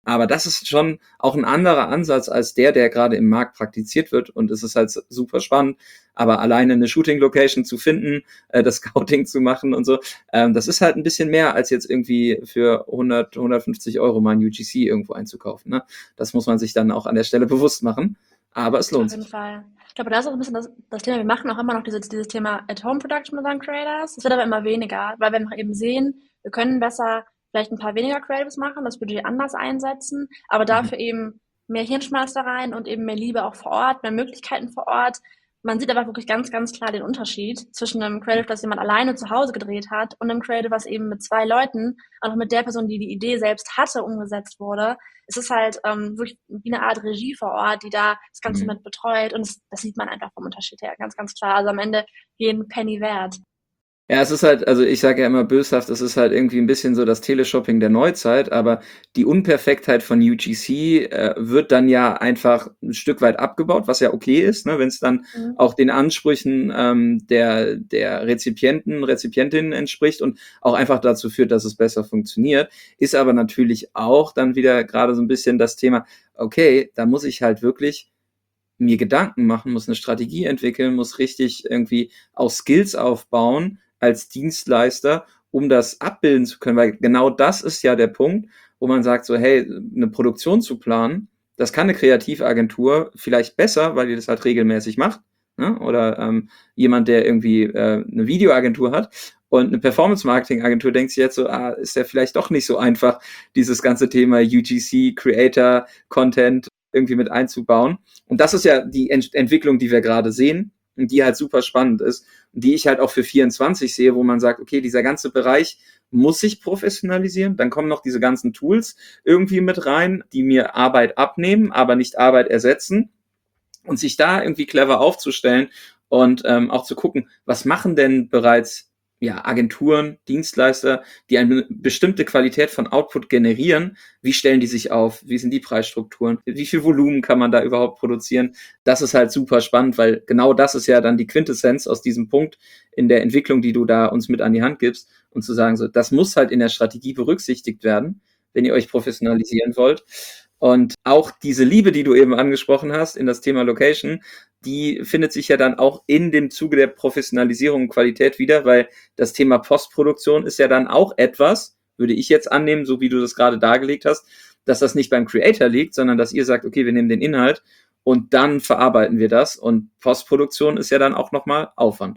Aber das ist schon auch ein anderer Ansatz als der, der gerade im Markt praktiziert wird. Und es ist halt super spannend. Aber alleine eine Shooting-Location zu finden, äh, das Scouting zu machen und so, ähm, das ist halt ein bisschen mehr, als jetzt irgendwie für hundert, hundertfünfzig Euro mal ein U G C irgendwo einzukaufen. Ne? Das muss man sich dann auch an der Stelle bewusst machen. Aber es lohnt Auf jeden sich. Fall. Ich glaube, da ist auch ein bisschen das, das Thema, wir machen auch immer noch dieses, dieses Thema At-Home-Production mit unseren Creators. Das wird aber immer weniger, weil wir noch eben sehen, wir können besser vielleicht ein paar weniger Creatives machen, das Budget anders einsetzen, aber dafür eben mehr Hirnschmalz da rein und eben mehr Liebe auch vor Ort, mehr Möglichkeiten vor Ort. Man sieht aber wirklich ganz, ganz klar den Unterschied zwischen einem Creative, das jemand alleine zu Hause gedreht hat, und einem Creative, was eben mit zwei Leuten, auch mit der Person, die die Idee selbst hatte, umgesetzt wurde. Es ist halt ähm, wirklich wie eine Art Regie vor Ort, die da das Ganze Mhm. mit betreut, und das, das sieht man einfach vom Unterschied her, ganz, ganz klar. Also am Ende jeden Penny wert. Ja, es ist halt, also ich sage ja immer böshaft, es ist halt irgendwie ein bisschen so das Teleshopping der Neuzeit, aber die Unperfektheit von U G C äh, wird dann ja einfach ein Stück weit abgebaut, was ja okay ist, ne, wenn es dann Mhm. auch den Ansprüchen ähm, der, der Rezipienten, Rezipientinnen entspricht und auch einfach dazu führt, dass es besser funktioniert, ist aber natürlich auch dann wieder gerade so ein bisschen das Thema, okay, da muss ich halt wirklich mir Gedanken machen, muss eine Strategie entwickeln, muss richtig irgendwie auch Skills aufbauen als Dienstleister, um das abbilden zu können, weil genau das ist ja der Punkt, wo man sagt so, hey, eine Produktion zu planen, das kann eine Kreativagentur vielleicht besser, weil die das halt regelmäßig macht, ne? Oder ähm, jemand, der irgendwie äh, eine Videoagentur hat und eine Performance-Marketing-Agentur denkt sich jetzt so, ah, ist ja vielleicht doch nicht so einfach, dieses ganze Thema U G C, Creator, Content irgendwie mit einzubauen. Und das ist ja die Ent- Entwicklung, die wir gerade sehen und die halt super spannend ist und die ich halt auch für vierundzwanzig sehe, wo man sagt, okay, dieser ganze Bereich muss sich professionalisieren. Dann kommen noch diese ganzen Tools irgendwie mit rein, die mir Arbeit abnehmen, aber nicht Arbeit ersetzen. Und sich da irgendwie clever aufzustellen und ähm, auch zu gucken, was machen denn bereits ja, Agenturen, Dienstleister, die eine bestimmte Qualität von Output generieren, wie stellen die sich auf, wie sind die Preisstrukturen, wie viel Volumen kann man da überhaupt produzieren, das ist halt super spannend, weil genau das ist ja dann die Quintessenz aus diesem Punkt in der Entwicklung, die du da uns mit an die Hand gibst, und zu sagen, so, das muss halt in der Strategie berücksichtigt werden, wenn ihr euch professionalisieren wollt. Und auch diese Liebe, die du eben angesprochen hast in das Thema Location, die findet sich ja dann auch in dem Zuge der Professionalisierung und Qualität wieder, weil das Thema Postproduktion ist ja dann auch etwas, würde ich jetzt annehmen, so wie du das gerade dargelegt hast, dass das nicht beim Creator liegt, sondern dass ihr sagt, okay, wir nehmen den Inhalt und dann verarbeiten wir das. Und Postproduktion ist ja dann auch nochmal Aufwand.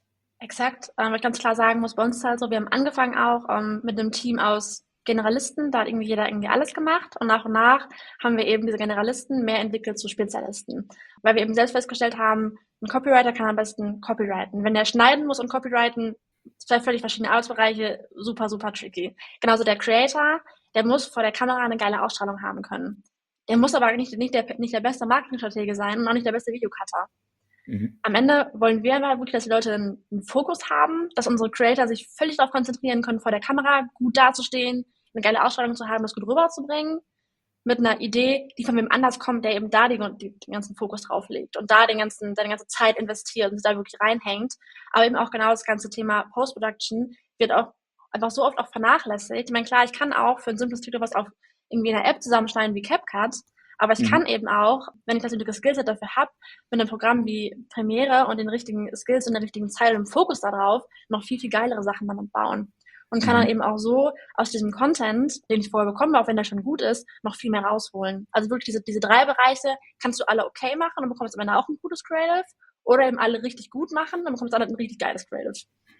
Exakt, ähm, weil ich ganz klar sagen muss, bei uns ist halt so, wir haben angefangen auch ähm, mit einem Team aus Generalisten, da hat irgendwie jeder irgendwie alles gemacht, und nach und nach haben wir eben diese Generalisten mehr entwickelt zu Spezialisten, weil wir eben selbst festgestellt haben, ein Copywriter kann am besten copyrighten. Wenn der schneiden muss und copyrighten, zwei völlig verschiedene Arbeitsbereiche, super, super tricky. Genauso der Creator, der muss vor der Kamera eine geile Ausstrahlung haben können. Der muss aber nicht, nicht, der, nicht der beste Marketingstratege sein und auch nicht der beste Videocutter. Mhm. Am Ende wollen wir aber wirklich, dass die Leute einen, einen Fokus haben, dass unsere Creator sich völlig darauf konzentrieren können, vor der Kamera gut dazustehen, eine geile Ausstrahlung zu haben, das gut rüberzubringen, mit einer Idee, die von wem anders kommt, der eben da die, die, den ganzen Fokus drauf legt und da den ganzen, seine ganze Zeit investiert und sich da wirklich reinhängt. Aber eben auch genau das ganze Thema Post-Production wird auch einfach so oft auch vernachlässigt. Ich meine, klar, ich kann auch für ein simples TikTok was auf irgendwie in einer App zusammenschneiden wie CapCut, aber ich Mhm. kann eben auch, wenn ich das nötige Skillset dafür habe, mit einem Programm wie Premiere und den richtigen Skills und der richtigen Zeit und Fokus darauf, noch viel, viel geilere Sachen damit bauen. Und kann Mhm. dann eben auch so aus diesem Content, den ich vorher bekomme, auch wenn der schon gut ist, noch viel mehr rausholen. Also wirklich diese, diese drei Bereiche kannst du alle okay machen und bekommst am Ende auch ein gutes Creative, oder eben alle richtig gut machen, dann bekommst du dann ein richtig geiles Creative.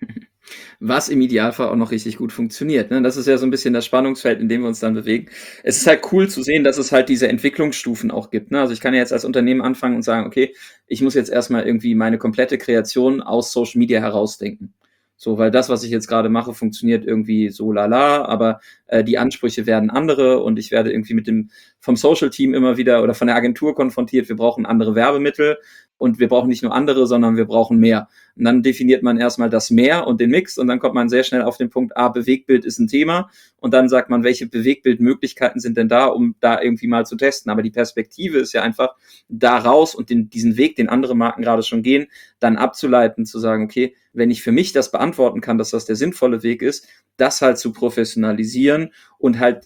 Was im Idealfall auch noch richtig gut funktioniert. Ne? Das ist ja so ein bisschen das Spannungsfeld, in dem wir uns dann bewegen. Es ist halt cool zu sehen, dass es halt diese Entwicklungsstufen auch gibt. Ne? Also ich kann ja jetzt als Unternehmen anfangen und sagen, okay, ich muss jetzt erstmal irgendwie meine komplette Kreation aus Social Media herausdenken. So, weil das, was ich jetzt gerade mache, funktioniert irgendwie so lala, aber äh, die Ansprüche werden andere und ich werde irgendwie mit dem vom Social Team immer wieder oder von der Agentur konfrontiert, wir brauchen andere Werbemittel und wir brauchen nicht nur andere, sondern wir brauchen mehr. Und dann definiert man erstmal das Mehr und den Mix und dann kommt man sehr schnell auf den Punkt, ah, Bewegtbild ist ein Thema und dann sagt man, welche Bewegtbildmöglichkeiten sind denn da, um da irgendwie mal zu testen. Aber die Perspektive ist ja einfach da raus und den, diesen Weg, den andere Marken gerade schon gehen, dann abzuleiten, zu sagen, okay, wenn ich für mich das beantworten kann, dass das der sinnvolle Weg ist, das halt zu professionalisieren und halt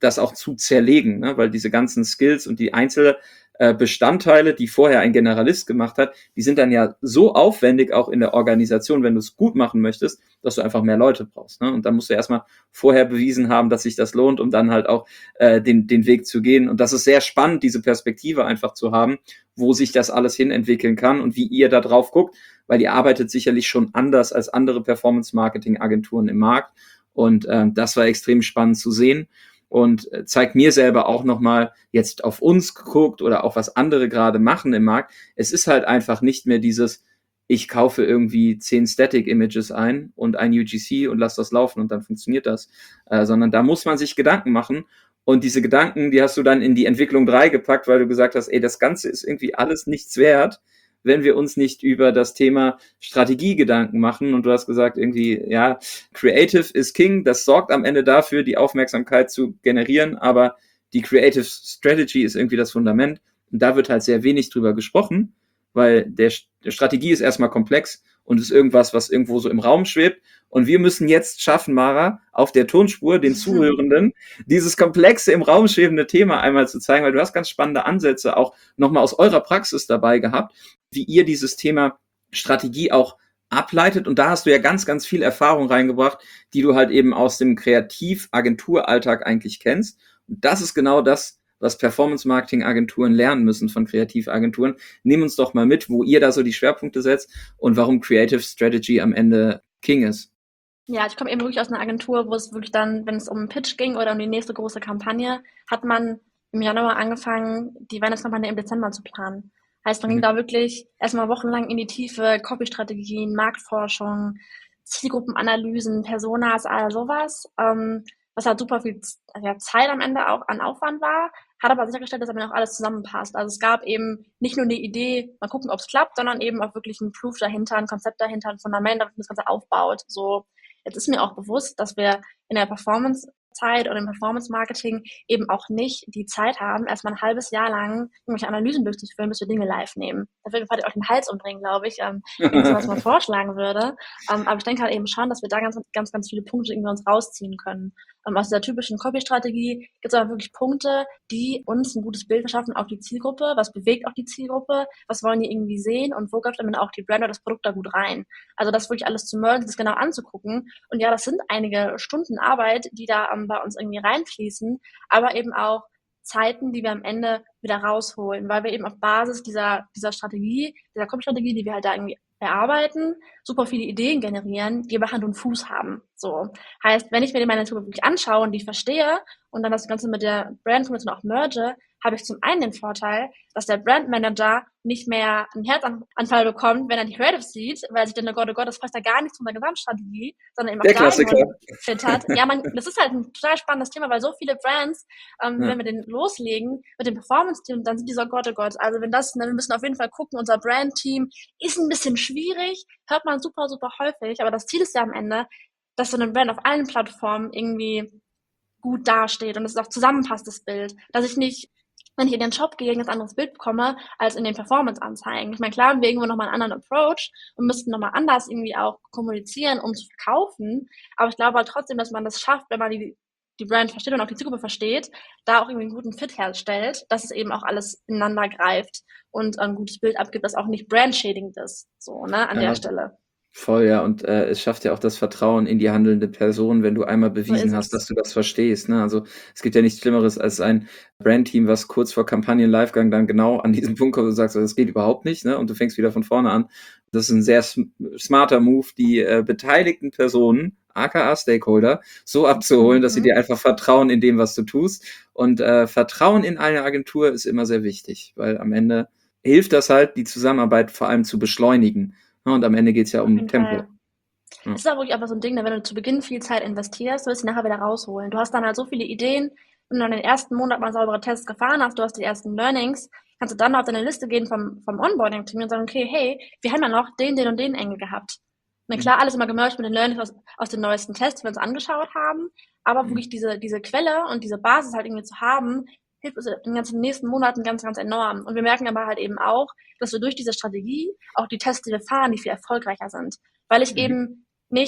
das auch zu zerlegen, ne? Weil diese ganzen Skills und die einzelnen äh, Bestandteile, die vorher ein Generalist gemacht hat, die sind dann ja so aufwendig auch in der Organisation, wenn du es gut machen möchtest, dass du einfach mehr Leute brauchst, ne? Und dann musst du erstmal vorher bewiesen haben, dass sich das lohnt, um dann halt auch äh, den, den Weg zu gehen. Und das ist sehr spannend, diese Perspektive einfach zu haben, wo sich das alles hin entwickeln kann und wie ihr da drauf guckt, weil ihr arbeitet sicherlich schon anders als andere Performance-Marketing-Agenturen im Markt. Und ähm, das war extrem spannend zu sehen und äh, zeigt mir selber auch nochmal, jetzt auf uns geguckt oder auch was andere gerade machen im Markt. Es ist halt einfach nicht mehr dieses, ich kaufe irgendwie zehn Static Images ein und ein U G C und lasse das laufen und dann funktioniert das, äh, sondern da muss man sich Gedanken machen. Und diese Gedanken, die hast du dann in die Entwicklung drei gepackt, weil du gesagt hast, ey, das Ganze ist irgendwie alles nichts wert, wenn wir uns nicht über das Thema Strategie Gedanken machen. Und du hast gesagt, irgendwie, ja, Creative is King, das sorgt am Ende dafür, die Aufmerksamkeit zu generieren, aber die Creative Strategy ist irgendwie das Fundament. Und da wird halt sehr wenig drüber gesprochen, weil der, der Strategie ist erstmal komplex und ist irgendwas, was irgendwo so im Raum schwebt. Und wir müssen jetzt schaffen, Mara, auf der Tonspur den Zuhörenden dieses komplexe, im Raum schwebende Thema einmal zu zeigen, weil du hast ganz spannende Ansätze auch nochmal aus eurer Praxis dabei gehabt, wie ihr dieses Thema Strategie auch ableitet. Und da hast du ja ganz, ganz viel Erfahrung reingebracht, die du halt eben aus dem Kreativ-Agenturalltag eigentlich kennst. Und das ist genau das, was Performance-Marketing-Agenturen lernen müssen von Kreativagenturen. Nimm uns doch mal mit, wo ihr da so die Schwerpunkte setzt und warum Creative Strategy am Ende King ist. Ja, ich komme eben wirklich aus einer Agentur, wo es wirklich dann, wenn es um einen Pitch ging oder um die nächste große Kampagne, hat man im Januar angefangen, die Weihnachtskampagne im Dezember zu planen. Heißt, man ging da wirklich erstmal wochenlang in die Tiefe, Copy-Strategien, Marktforschung, Zielgruppenanalysen, Personas, all sowas, ähm, was halt super viel ja, Zeit am Ende auch an Aufwand war, hat aber sichergestellt, dass am Ende auch alles zusammenpasst. Also es gab eben nicht nur eine Idee, mal gucken, ob es klappt, sondern eben auch wirklich ein Proof dahinter, ein Konzept dahinter, ein Fundament, damit man das Ganze aufbaut. So, jetzt ist mir auch bewusst, dass wir in der Performance-Zeit oder im Performance-Marketing eben auch nicht die Zeit haben, erstmal ein halbes Jahr lang irgendwelche Analysen durchzuführen, bis wir Dinge live nehmen. Da würde ich euch den Hals umdrehen, glaube ich, ähm, wenn ich sowas mal vorschlagen würde. Ähm, aber ich denke halt eben schon, dass wir da ganz, ganz, ganz viele Punkte irgendwie uns rausziehen können. Ähm, aus dieser typischen Copy-Strategie gibt es aber wirklich Punkte, die uns ein gutes Bild verschaffen auf die Zielgruppe. Was bewegt auch die Zielgruppe? Was wollen die irgendwie sehen? Und wo greift dann auch die Brand oder das Produkt da gut rein? Also das wirklich alles zu mergen, das genau anzugucken. Und ja, das sind einige Stunden Arbeit, die da ähm, bei uns irgendwie reinfließen, aber eben auch Zeiten, die wir am Ende wieder rausholen, weil wir eben auf Basis dieser, dieser Strategie, dieser Copy-Strategie, die wir halt da irgendwie erarbeiten, super viele Ideen generieren, die aber Hand und Fuß haben. So. Heißt, wenn ich mir meine Natur wirklich anschaue und die verstehe und dann das Ganze mit der Brand-Promotion auch merge, habe ich zum einen den Vorteil, dass der Brand-Manager nicht mehr einen Herzanfall bekommt, wenn er die Creative sieht, weil er sich denkt, oh Gott, oh Gott, das passt ja gar nicht zu unserer Gesamtstrategie, sondern eben auch Der da Klassiker. Fit hat. Ja, man, das ist halt ein total spannendes Thema, weil so viele Brands, ähm, ja. wenn wir den loslegen mit dem Performance-Team, dann sind die so, oh Gott, oh Gott, also wenn das, ne, wir müssen auf jeden Fall gucken, unser Brand-Team ist ein bisschen schwierig, hört man super, super häufig, aber das Ziel ist ja am Ende, dass so eine Brand auf allen Plattformen irgendwie gut dasteht und es ist auch zusammenpasst, das Bild, dass ich nicht, wenn ich in den Shop gehe, ein ganz anderes Bild bekomme, als in den Performance-Anzeigen. Ich meine, klar haben wir irgendwo nochmal einen anderen Approach und müssten nochmal anders irgendwie auch kommunizieren, um zu verkaufen, aber ich glaube halt trotzdem, dass man das schafft, wenn man die, die Brand versteht und auch die Zielgruppe versteht, da auch irgendwie einen guten Fit herstellt, dass es eben auch alles ineinander greift und ein gutes Bild abgibt, das auch nicht brandschädigend ist, so, ne, an ja. der Stelle. Voll, ja, und äh, es schafft ja auch das Vertrauen in die handelnde Person, wenn du einmal bewiesen so hast, dass du das verstehst. Ne? Also es gibt ja nichts Schlimmeres als ein Brandteam, was kurz vor Kampagnen-Livegang dann genau an diesem Punkt kommt und sagt, das geht überhaupt nicht, ne? Und du fängst wieder von vorne an. Das ist ein sehr sm- smarter Move, die äh, beteiligten Personen, aka Stakeholder, so abzuholen, mhm. dass sie dir einfach vertrauen in dem, was du tust. Und äh, Vertrauen in eine Agentur ist immer sehr wichtig, weil am Ende hilft das halt, die Zusammenarbeit vor allem zu beschleunigen. Und am Ende geht es ja um Tempo. Ja. Das ist aber wirklich einfach so ein Ding, wenn du zu Beginn viel Zeit investierst, wirst du nachher wieder rausholen. Du hast dann halt so viele Ideen, wenn du dann den ersten Monat mal saubere Tests gefahren hast, du hast die ersten Learnings, kannst du dann auf deine Liste gehen vom, vom Onboarding-Team und sagen, okay, hey, wir haben ja noch den, den und den Engel gehabt. Na klar, alles immer gemerged mit den Learnings aus, aus den neuesten Tests, die wir uns angeschaut haben, aber mhm. wirklich diese, diese Quelle und diese Basis halt irgendwie zu haben, hilft uns in den ganzen nächsten Monaten ganz, ganz enorm. Und wir merken aber halt eben auch, dass wir durch diese Strategie auch die Tests, die wir fahren, die viel erfolgreicher sind. Weil ich mhm. eben nicht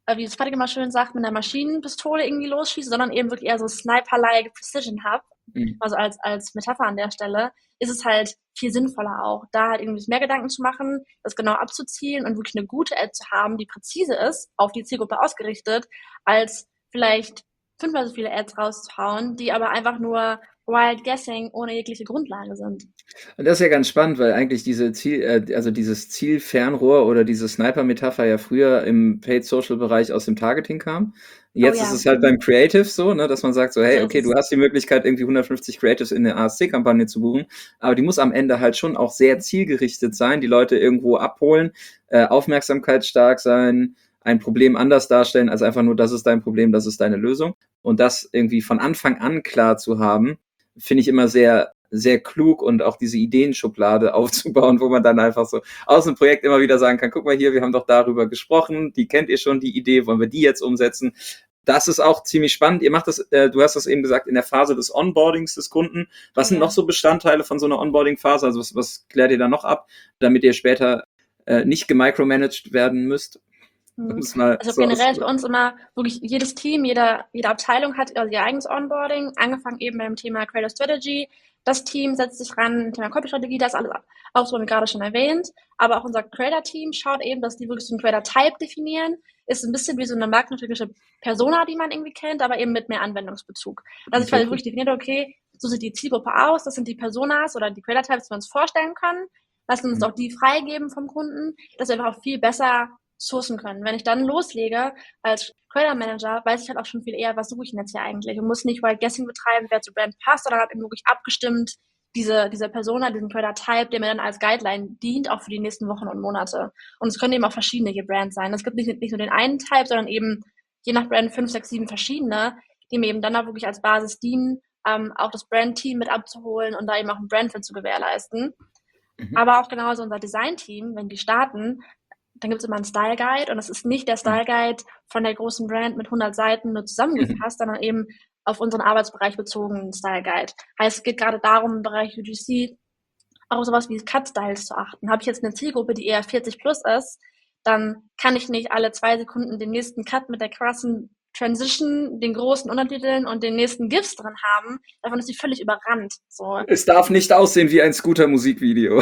äh, wie es Patrick immer schön sagt, mit einer Maschinenpistole irgendwie losschieße, sondern eben wirklich eher so Sniper-like Precision habe, Mhm. also als, als Metapher an der Stelle, ist es halt viel sinnvoller auch, da halt irgendwie mehr Gedanken zu machen, das genau abzuzielen und wirklich eine gute Ad zu haben, die präzise ist, auf die Zielgruppe ausgerichtet, als vielleicht fünfmal so viele Ads rauszuhauen, die aber einfach nur wild guessing ohne jegliche Grundlage sind. Und das ist ja ganz spannend, weil eigentlich diese Ziel, äh, also dieses Zielfernrohr oder diese Sniper-Metapher ja früher im Paid-Social-Bereich aus dem Targeting kam. Jetzt Oh ist ja. es halt beim Creative so, ne, dass man sagt so, hey, So okay, ist du es. hast die Möglichkeit, irgendwie hundertfünfzig Creatives in eine A S C-Kampagne zu buchen, aber die muss am Ende halt schon auch sehr zielgerichtet sein, die Leute irgendwo abholen, äh, aufmerksamkeitsstark sein, ein Problem anders darstellen, als einfach nur, das ist dein Problem, das ist deine Lösung. Und das irgendwie von Anfang an klar zu haben, finde ich immer sehr, sehr klug und auch diese Ideenschublade aufzubauen, wo man dann einfach so aus dem Projekt immer wieder sagen kann, guck mal hier, wir haben doch darüber gesprochen, die kennt ihr schon, die Idee, wollen wir die jetzt umsetzen? Das ist auch ziemlich spannend. Ihr macht das, äh, du hast das eben gesagt, in der Phase des Onboardings des Kunden. Was Oh sind ja. noch so Bestandteile von so einer Onboarding-Phase? Also was, was klärt ihr da noch ab, damit ihr später äh, nicht gemicromanaged werden müsst? Um Mhm. es mal Also so generell ist bei auszudrücken. uns immer wirklich jedes Team, jeder, jede Abteilung hat also ihr eigenes Onboarding, angefangen eben beim Thema Creator Strategy. Das Team setzt sich ran, Thema Copy-Strategie, das alles auch so wie gerade schon erwähnt. Aber auch unser Creator-Team schaut eben, dass die wirklich so einen Creator-Type definieren. Ist ein bisschen wie so eine markentypische Persona, die man irgendwie kennt, aber eben mit mehr Anwendungsbezug. Dass ich Okay, halt cool. wirklich definiert, okay, so sieht die Zielgruppe aus, das sind die Personas oder die Creator-Types, die wir uns vorstellen können. Lassen uns Mhm. auch die freigeben vom Kunden, dass wir einfach auch viel besser sourcen können. Wenn ich dann loslege als Creator Manager, weiß ich halt auch schon viel eher, was suche ich denn jetzt hier eigentlich und muss nicht Wild Guessing betreiben, wer zur Brand passt, sondern habe eben wirklich abgestimmt diese, diese Persona, diesen Creator Type, der mir dann als Guideline dient, auch für die nächsten Wochen und Monate. Und es können eben auch verschiedene Brands sein. Es gibt nicht, nicht nur den einen Type, sondern eben je nach Brand fünf, sechs, sieben verschiedene, die mir eben dann auch wirklich als Basis dienen, ähm, auch das Brand-Team mit abzuholen und da eben auch ein Brandfit zu gewährleisten. Mhm. Aber auch genauso unser Design-Team, wenn die starten, dann gibt es immer einen Style Guide und das ist nicht der Style Guide von der großen Brand mit hundert Seiten nur zusammengefasst, sondern eben auf unseren Arbeitsbereich bezogenen Style Guide. Heißt, es geht gerade darum, im Bereich U G C auch sowas wie Cut-Styles zu achten. Habe ich jetzt eine Zielgruppe, die eher vierzig plus ist, dann kann ich nicht alle zwei Sekunden den nächsten Cut mit der krassen Transition, den großen Untertiteln und den nächsten GIFs drin haben. Davon ist sie völlig überrannt. So. Es darf nicht aussehen wie ein Scooter-Musikvideo.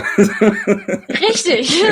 Richtig.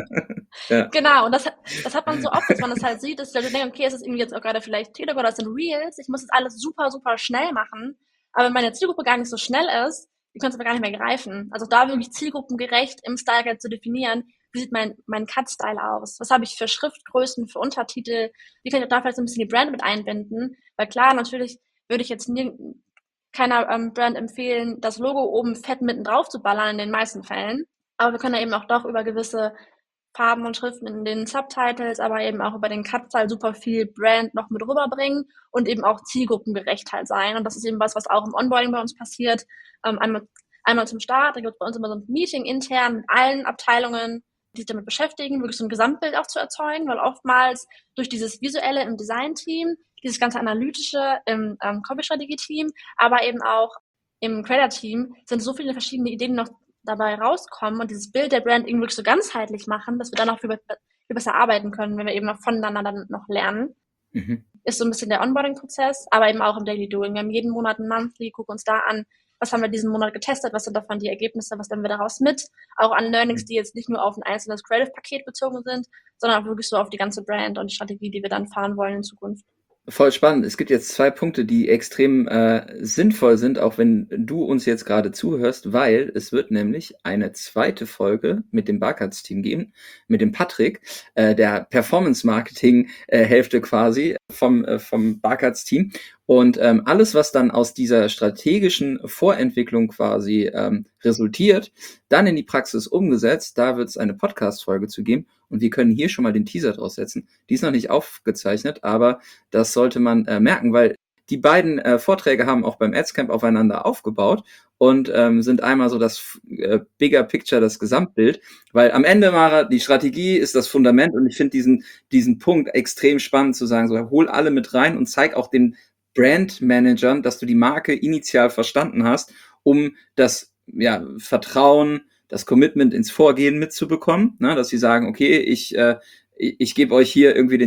Ja. Genau, und das, das hat man so oft, dass man das halt sieht, dass die Leute denken, okay, es ist irgendwie jetzt auch gerade vielleicht TikTok oder es sind Reels, ich muss das alles super, super schnell machen. Aber wenn meine Zielgruppe gar nicht so schnell ist, die können es aber gar nicht mehr greifen. Also da wirklich zielgruppengerecht im Style Guide zu definieren, wie sieht mein, mein Cut-Style aus? Was habe ich für Schriftgrößen, für Untertitel? Wie kann ich da vielleicht so ein bisschen die Brand mit einbinden? Weil klar, natürlich würde ich jetzt nie, keiner ähm, Brand empfehlen, das Logo oben fett mitten drauf zu ballern in den meisten Fällen. Aber wir können ja eben auch doch über gewisse Farben und Schriften in den Subtitles, aber eben auch über den Cut-Style super viel Brand noch mit rüberbringen und eben auch zielgruppengerecht halt sein. Und das ist eben was, was auch im Onboarding bei uns passiert. Ähm, einmal, einmal zum Start, da gibt es bei uns immer so ein Meeting intern mit allen Abteilungen, die sich damit beschäftigen, wirklich so ein Gesamtbild auch zu erzeugen, weil oftmals durch dieses Visuelle im Design-Team, dieses ganze Analytische im ähm, Copy-Strategie-Team, aber eben auch im Creator-Team sind so viele verschiedene Ideen noch dabei rauskommen und dieses Bild der Brand irgendwie so ganzheitlich machen, dass wir dann auch viel, viel besser arbeiten können, wenn wir eben noch voneinander dann noch lernen. Mhm. Ist so ein bisschen der Onboarding-Prozess, aber eben auch im Daily Doing. Wir haben jeden Monat ein Monthly, gucken uns da an, was haben wir diesen Monat getestet, was sind davon die Ergebnisse, was nehmen wir daraus mit, auch an Learnings, die jetzt nicht nur auf ein einzelnes Creative-Paket bezogen sind, sondern auch wirklich so auf die ganze Brand und die Strategie, die wir dann fahren wollen in Zukunft. Voll spannend. Es gibt jetzt zwei Punkte, die extrem äh, sinnvoll sind, auch wenn du uns jetzt gerade zuhörst, weil es wird nämlich eine zweite Folge mit dem Barkatz-Team geben, mit dem Patrick, äh, der Performance-Marketing-Hälfte quasi vom, äh, vom Barkatz-Team. Und ähm, alles, was dann aus dieser strategischen Vorentwicklung quasi ähm, resultiert, dann in die Praxis umgesetzt, da wird es eine Podcast-Folge zu geben. Und wir können hier schon mal den Teaser draus setzen. Die ist noch nicht aufgezeichnet, aber das sollte man äh, merken, weil die beiden äh, Vorträge haben auch beim Adscamp aufeinander aufgebaut und ähm, sind einmal so das äh, Bigger Picture, das Gesamtbild, weil am Ende, Mara, die Strategie ist das Fundament und ich finde diesen, diesen Punkt extrem spannend zu sagen, so hol alle mit rein und zeig auch den Brandmanagern, dass du die Marke initial verstanden hast, um das ja, Vertrauen, das Commitment ins Vorgehen mitzubekommen, ne, dass sie sagen, okay, ich, äh, ich, ich gebe euch hier irgendwie den Check,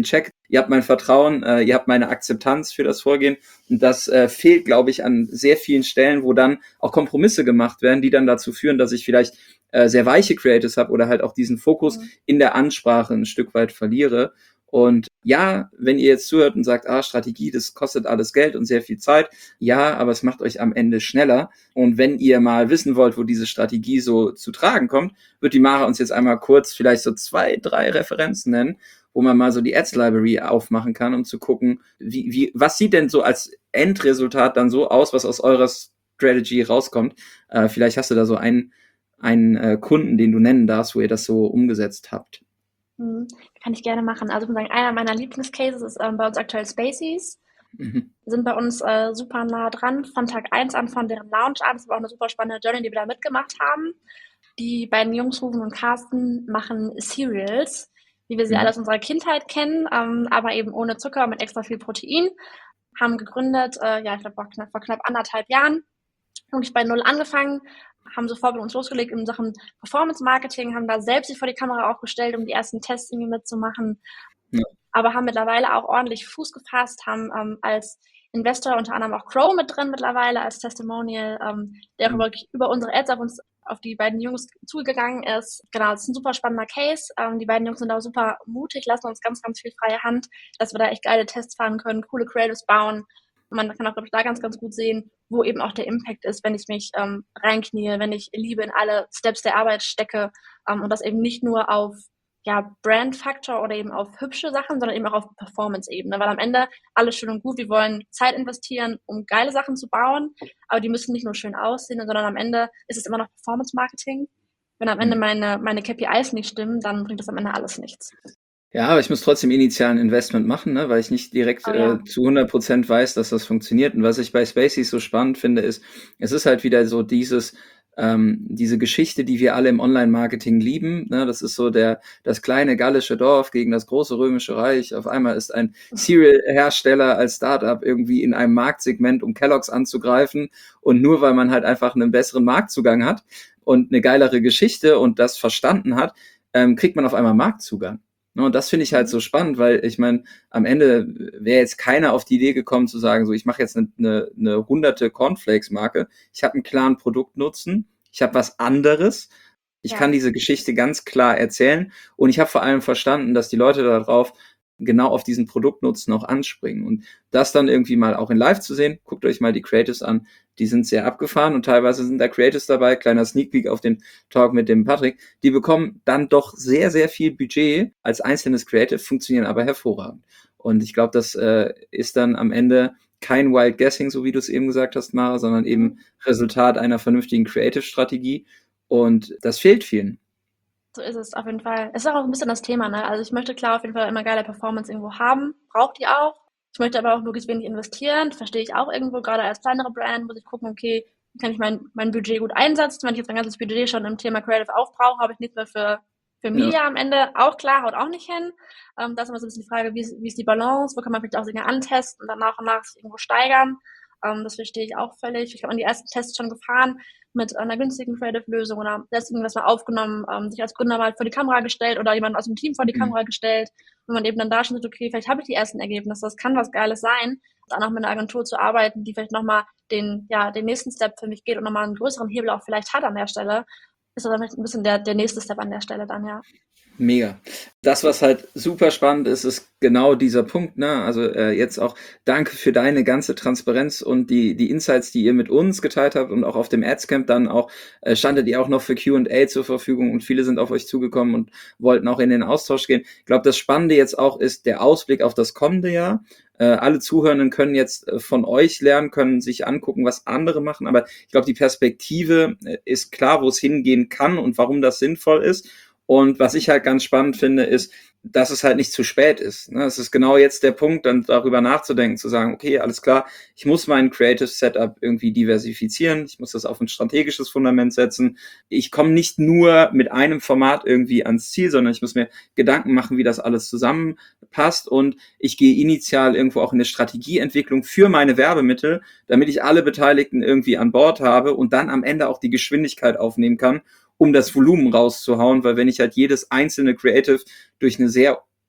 ihr habt mein Vertrauen, äh, ihr habt meine Akzeptanz für das Vorgehen. Und das äh, fehlt, glaube ich, an sehr vielen Stellen, wo dann auch Kompromisse gemacht werden, die dann dazu führen, dass ich vielleicht äh, sehr weiche Creatives habe oder halt auch diesen Fokus mhm. in der Ansprache ein Stück weit verliere. Und ja, wenn ihr jetzt zuhört und sagt, ah, Strategie, das kostet alles Geld und sehr viel Zeit, ja, aber es macht euch am Ende schneller. Und wenn ihr mal wissen wollt, wo diese Strategie so zu tragen kommt, wird die Mara uns jetzt einmal kurz vielleicht so zwei, drei Referenzen nennen, wo man mal so die Ads Library aufmachen kann, um zu gucken, wie, wie, was sieht denn so als Endresultat dann so aus, was aus eurer Strategy rauskommt. Äh, vielleicht hast du da so einen, einen äh, Kunden, den du nennen darfst, wo ihr das so umgesetzt habt. Mhm. Kann ich gerne machen. Also ich muss sagen, einer meiner Lieblingscases ist ähm, bei uns aktuell Spaceys. Mhm. Sind bei uns äh, super nah dran, von Tag eins an, von deren Launch an. Das war auch eine super spannende Journey, die wir da mitgemacht haben. Die beiden Jungs, Ruben und Carsten, machen Cereals, wie wir sie mhm. alle aus unserer Kindheit kennen, ähm, aber eben ohne Zucker, mit extra viel Protein. Haben gegründet, äh, ja, ich glaube, vor knapp, vor knapp anderthalb Jahren. Wirklich bei Null angefangen, haben sofort mit uns losgelegt in Sachen Performance-Marketing, haben da selbst sich vor die Kamera aufgestellt, um die ersten Tests irgendwie mitzumachen. Ja. Aber haben mittlerweile auch ordentlich Fuß gefasst, haben ähm, als Investor unter anderem auch Crow mit drin mittlerweile als Testimonial, ähm, der mhm. wirklich über unsere Ads auf uns, auf die beiden Jungs zugegangen ist. Genau, das ist ein super spannender Case. Ähm, die beiden Jungs sind auch super mutig, lassen uns ganz, ganz viel freie Hand, dass wir da echt geile Tests fahren können, coole Creatives bauen. Man kann auch, glaube ich, da ganz, ganz gut sehen, wo eben auch der Impact ist, wenn ich mich ähm, reinknie, wenn ich Liebe in alle Steps der Arbeit stecke ähm, und das eben nicht nur auf ja, Brand-Faktor oder eben auf hübsche Sachen, sondern eben auch auf Performance-Ebene, weil am Ende alles schön und gut, wir wollen Zeit investieren, um geile Sachen zu bauen, aber die müssen nicht nur schön aussehen, sondern am Ende ist es immer noch Performance-Marketing. Wenn am Ende meine, meine K P Is nicht stimmen, dann bringt das am Ende alles nichts. Ja, aber ich muss trotzdem initial ein Investment machen, ne, weil ich nicht direkt oh, ja. äh, zu hundert Prozent weiß, dass das funktioniert. Und was ich bei Spaceys so spannend finde, ist, es ist halt wieder so dieses, ähm, diese Geschichte, die wir alle im Online-Marketing lieben. Ne, das ist so der das kleine gallische Dorf gegen das große römische Reich. Auf einmal ist ein Cereal-Hersteller als Startup irgendwie in einem Marktsegment, um Kellogg's anzugreifen. Und nur weil man halt einfach einen besseren Marktzugang hat und eine geilere Geschichte und das verstanden hat, ähm, kriegt man auf einmal Marktzugang. Und das finde ich halt so spannend, weil ich meine, am Ende wäre jetzt keiner auf die Idee gekommen zu sagen, so ich mache jetzt eine, eine, eine hunderte Cornflakes-Marke, ich habe einen klaren Produktnutzen, ich habe was anderes, ich ja. kann diese Geschichte ganz klar erzählen und ich habe vor allem verstanden, dass die Leute darauf genau auf diesen Produktnutzen auch anspringen und das dann irgendwie mal auch in live zu sehen, guckt euch mal die Creatives an, die sind sehr abgefahren und teilweise sind da Creatives dabei, kleiner Sneak Peek auf den Talk mit dem Patrick, die bekommen dann doch sehr, sehr viel Budget als einzelnes Creative, funktionieren aber hervorragend. Und ich glaube, das äh, ist dann am Ende kein Wild Guessing, so wie du es eben gesagt hast, Mara, sondern eben Resultat einer vernünftigen Creative-Strategie und das fehlt vielen. So ist es auf jeden Fall. Es ist auch ein bisschen das Thema, ne? Also ich möchte klar auf jeden Fall immer geile Performance irgendwo haben, braucht die auch. Ich möchte aber auch möglichst wenig investieren, verstehe ich auch irgendwo, gerade als kleinere Brand muss ich gucken, okay, wie kann ich mein, mein Budget gut einsetzen. Wenn ich jetzt mein ganzes Budget schon im Thema Creative aufbrauche, habe ich nichts mehr für, für Media ja. am Ende. Auch klar, haut auch nicht hin. Ähm, das ist immer so ein bisschen die Frage, wie ist, wie ist die Balance, wo kann man vielleicht auch Dinge antesten und dann nach und nach sich irgendwo steigern. Ähm, das verstehe ich auch völlig. Ich habe an die ersten Tests schon gefahren mit einer günstigen Creative-Lösung oder selbst irgendwas mal aufgenommen, ähm, sich als Gründer mal vor die Kamera gestellt oder jemand aus dem Team vor die mhm. Kamera gestellt und man eben dann da schon sagt, okay, vielleicht habe ich die ersten Ergebnisse, das kann was Geiles sein, dann auch mit einer Agentur zu arbeiten, die vielleicht nochmal den, ja, den nächsten Step für mich geht und nochmal einen größeren Hebel auch vielleicht hat an der Stelle, ist das dann vielleicht ein bisschen der, der nächste Step an der Stelle dann, ja. Mega. Das, was halt super spannend ist, ist genau dieser Punkt, ne? Also äh, jetzt auch danke für deine ganze Transparenz und die die Insights, die ihr mit uns geteilt habt und auch auf dem Adscamp dann auch äh, standet ihr auch noch für Q und A zur Verfügung und viele sind auf euch zugekommen und wollten auch in den Austausch gehen. Ich glaube, das Spannende jetzt auch ist der Ausblick auf das kommende Jahr. Äh, alle Zuhörenden können jetzt äh, von euch lernen, können sich angucken, was andere machen, aber ich glaube, die Perspektive äh, ist klar, wo es hingehen kann und warum das sinnvoll ist. Und was ich halt ganz spannend finde, ist, dass es halt nicht zu spät ist. Es ist genau jetzt der Punkt, dann darüber nachzudenken, zu sagen, okay, alles klar, ich muss mein Creative Setup irgendwie diversifizieren, ich muss das auf ein strategisches Fundament setzen. Ich komme nicht nur mit einem Format irgendwie ans Ziel, sondern ich muss mir Gedanken machen, wie das alles zusammenpasst und ich gehe initial irgendwo auch in eine Strategieentwicklung für meine Werbemittel, damit ich alle Beteiligten irgendwie an Bord habe und dann am Ende auch die Geschwindigkeit aufnehmen kann, um das Volumen rauszuhauen, weil wenn ich halt jedes einzelne Creative durch eine sehr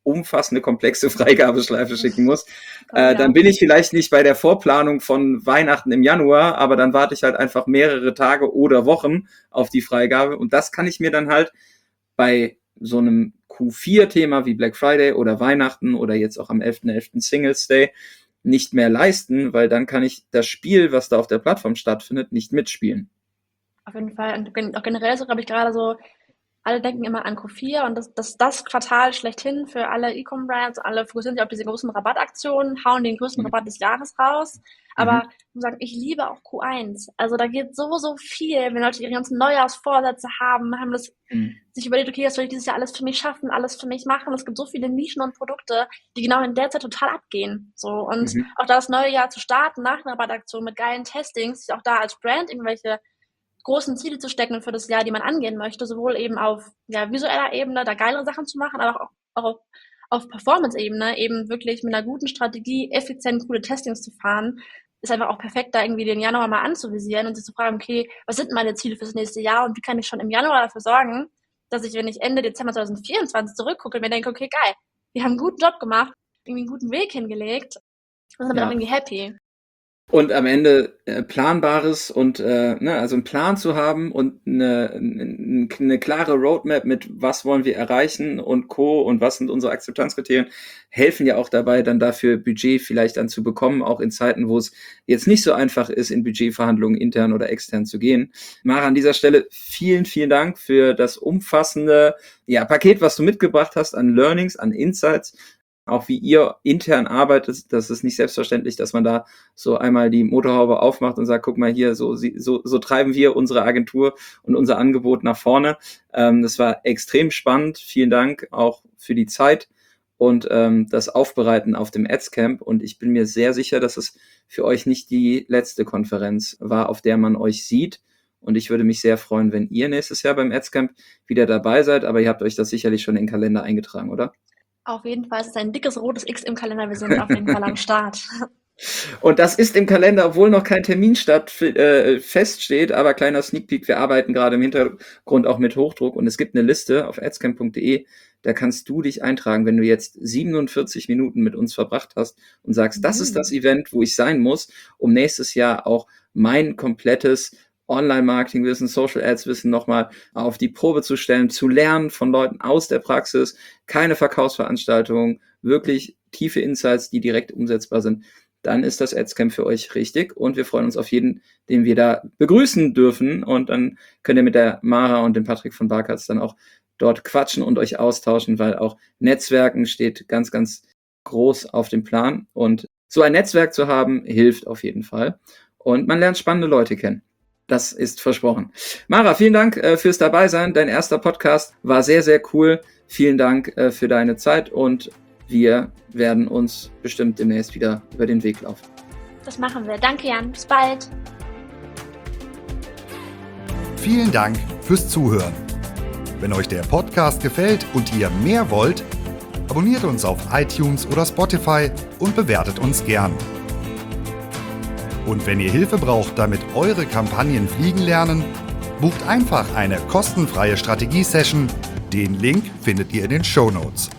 umfassende, komplexe Freigabeschleife schicken muss. Oh, äh, ja. Dann bin ich vielleicht nicht bei der Vorplanung von Weihnachten im Januar, aber dann warte ich halt einfach mehrere Tage oder Wochen auf die Freigabe. Und das kann ich mir dann halt bei so einem Q vier Thema wie Black Friday oder Weihnachten oder jetzt auch am elften elften Singles Day nicht mehr leisten, weil dann kann ich das Spiel, was da auf der Plattform stattfindet, nicht mitspielen. Auf jeden Fall. Und auch generell so, glaube ich, gerade so, alle denken immer an Q vier und das, das, das Quartal schlechthin für alle E-Com-Brands. Alle fokussieren sich auf diese großen Rabattaktionen, hauen den größten Mhm. Rabatt des Jahres raus. Aber Mhm. ich muss sagen, ich liebe auch Q eins. Also da geht so, so viel, wenn Leute ihre ganzen Neujahrsvorsätze haben, haben das Mhm. sich überlegt, okay, was soll ich dieses Jahr alles für mich schaffen, alles für mich machen. Es gibt so viele Nischen und Produkte, die genau in der Zeit total abgehen. So, und Mhm. auch da das neue Jahr zu starten nach einer Rabattaktion mit geilen Testings, sich auch da als Brand irgendwelche großen Ziele zu stecken für das Jahr, die man angehen möchte, sowohl eben auf ja, visueller Ebene, da geilere Sachen zu machen, aber auch, auch auf, auf Performance-Ebene eben wirklich mit einer guten Strategie effizient coole Testings zu fahren, ist einfach auch perfekt, da irgendwie den Januar mal anzuvisieren und sich zu fragen, okay, was sind meine Ziele fürs nächste Jahr und wie kann ich schon im Januar dafür sorgen, dass ich, wenn ich Ende Dezember zwanzig vierundzwanzig zurückgucke, mir denke, okay, geil, wir haben einen guten Job gemacht, irgendwie einen guten Weg hingelegt und sind damit Ja. auch irgendwie happy. Und am Ende äh, planbares und äh, ne, also einen Plan zu haben und eine, eine, eine klare Roadmap mit was wollen wir erreichen und Co. und was sind unsere Akzeptanzkriterien, helfen ja auch dabei, dann dafür Budget vielleicht dann zu bekommen, auch in Zeiten, wo es jetzt nicht so einfach ist, in Budgetverhandlungen intern oder extern zu gehen. Mara, an dieser Stelle vielen, vielen Dank für das umfassende ja, Paket, was du mitgebracht hast an Learnings, an Insights. Auch wie ihr intern arbeitet, das ist nicht selbstverständlich, dass man da so einmal die Motorhaube aufmacht und sagt, guck mal hier, so, so, so treiben wir unsere Agentur und unser Angebot nach vorne. Ähm, das war extrem spannend. Vielen Dank auch für die Zeit und ähm, das Aufbereiten auf dem Adscamp. Und ich bin mir sehr sicher, dass es für euch nicht die letzte Konferenz war, auf der man euch sieht. Und ich würde mich sehr freuen, wenn ihr nächstes Jahr beim Adscamp wieder dabei seid. Aber ihr habt euch das sicherlich schon in den Kalender eingetragen, oder? Auf jeden Fall ist es ein dickes rotes X im Kalender. Wir sind auf jeden Fall am Start. Und das ist im Kalender, obwohl noch kein Termin statt, äh, feststeht, aber kleiner Sneak Peek, wir arbeiten gerade im Hintergrund auch mit Hochdruck und es gibt eine Liste auf adscamp punkt de, da kannst du dich eintragen, wenn du jetzt siebenundvierzig Minuten mit uns verbracht hast und sagst, das ist das Event, wo ich sein muss, um nächstes Jahr auch mein komplettes Online-Marketing-Wissen, Social-Ads-Wissen nochmal auf die Probe zu stellen, zu lernen von Leuten aus der Praxis, keine Verkaufsveranstaltungen, wirklich tiefe Insights, die direkt umsetzbar sind, dann ist das Adscamp für euch richtig und wir freuen uns auf jeden, den wir da begrüßen dürfen und dann könnt ihr mit der Mara und dem Patrick von Barkatz dann auch dort quatschen und euch austauschen, weil auch Netzwerken steht ganz, ganz groß auf dem Plan und so ein Netzwerk zu haben, hilft auf jeden Fall und man lernt spannende Leute kennen. Das ist versprochen. Mara, vielen Dank äh, fürs Dabeisein. Dein erster Podcast war sehr, sehr cool. Vielen Dank äh, für deine Zeit und wir werden uns bestimmt demnächst wieder über den Weg laufen. Das machen wir. Danke, Jan. Bis bald. Vielen Dank fürs Zuhören. Wenn euch der Podcast gefällt und ihr mehr wollt, abonniert uns auf iTunes oder Spotify und bewertet uns gern. Und wenn ihr Hilfe braucht, damit eure Kampagnen fliegen lernen, bucht einfach eine kostenfreie Strategie-Session. Den Link findet ihr in den Shownotes.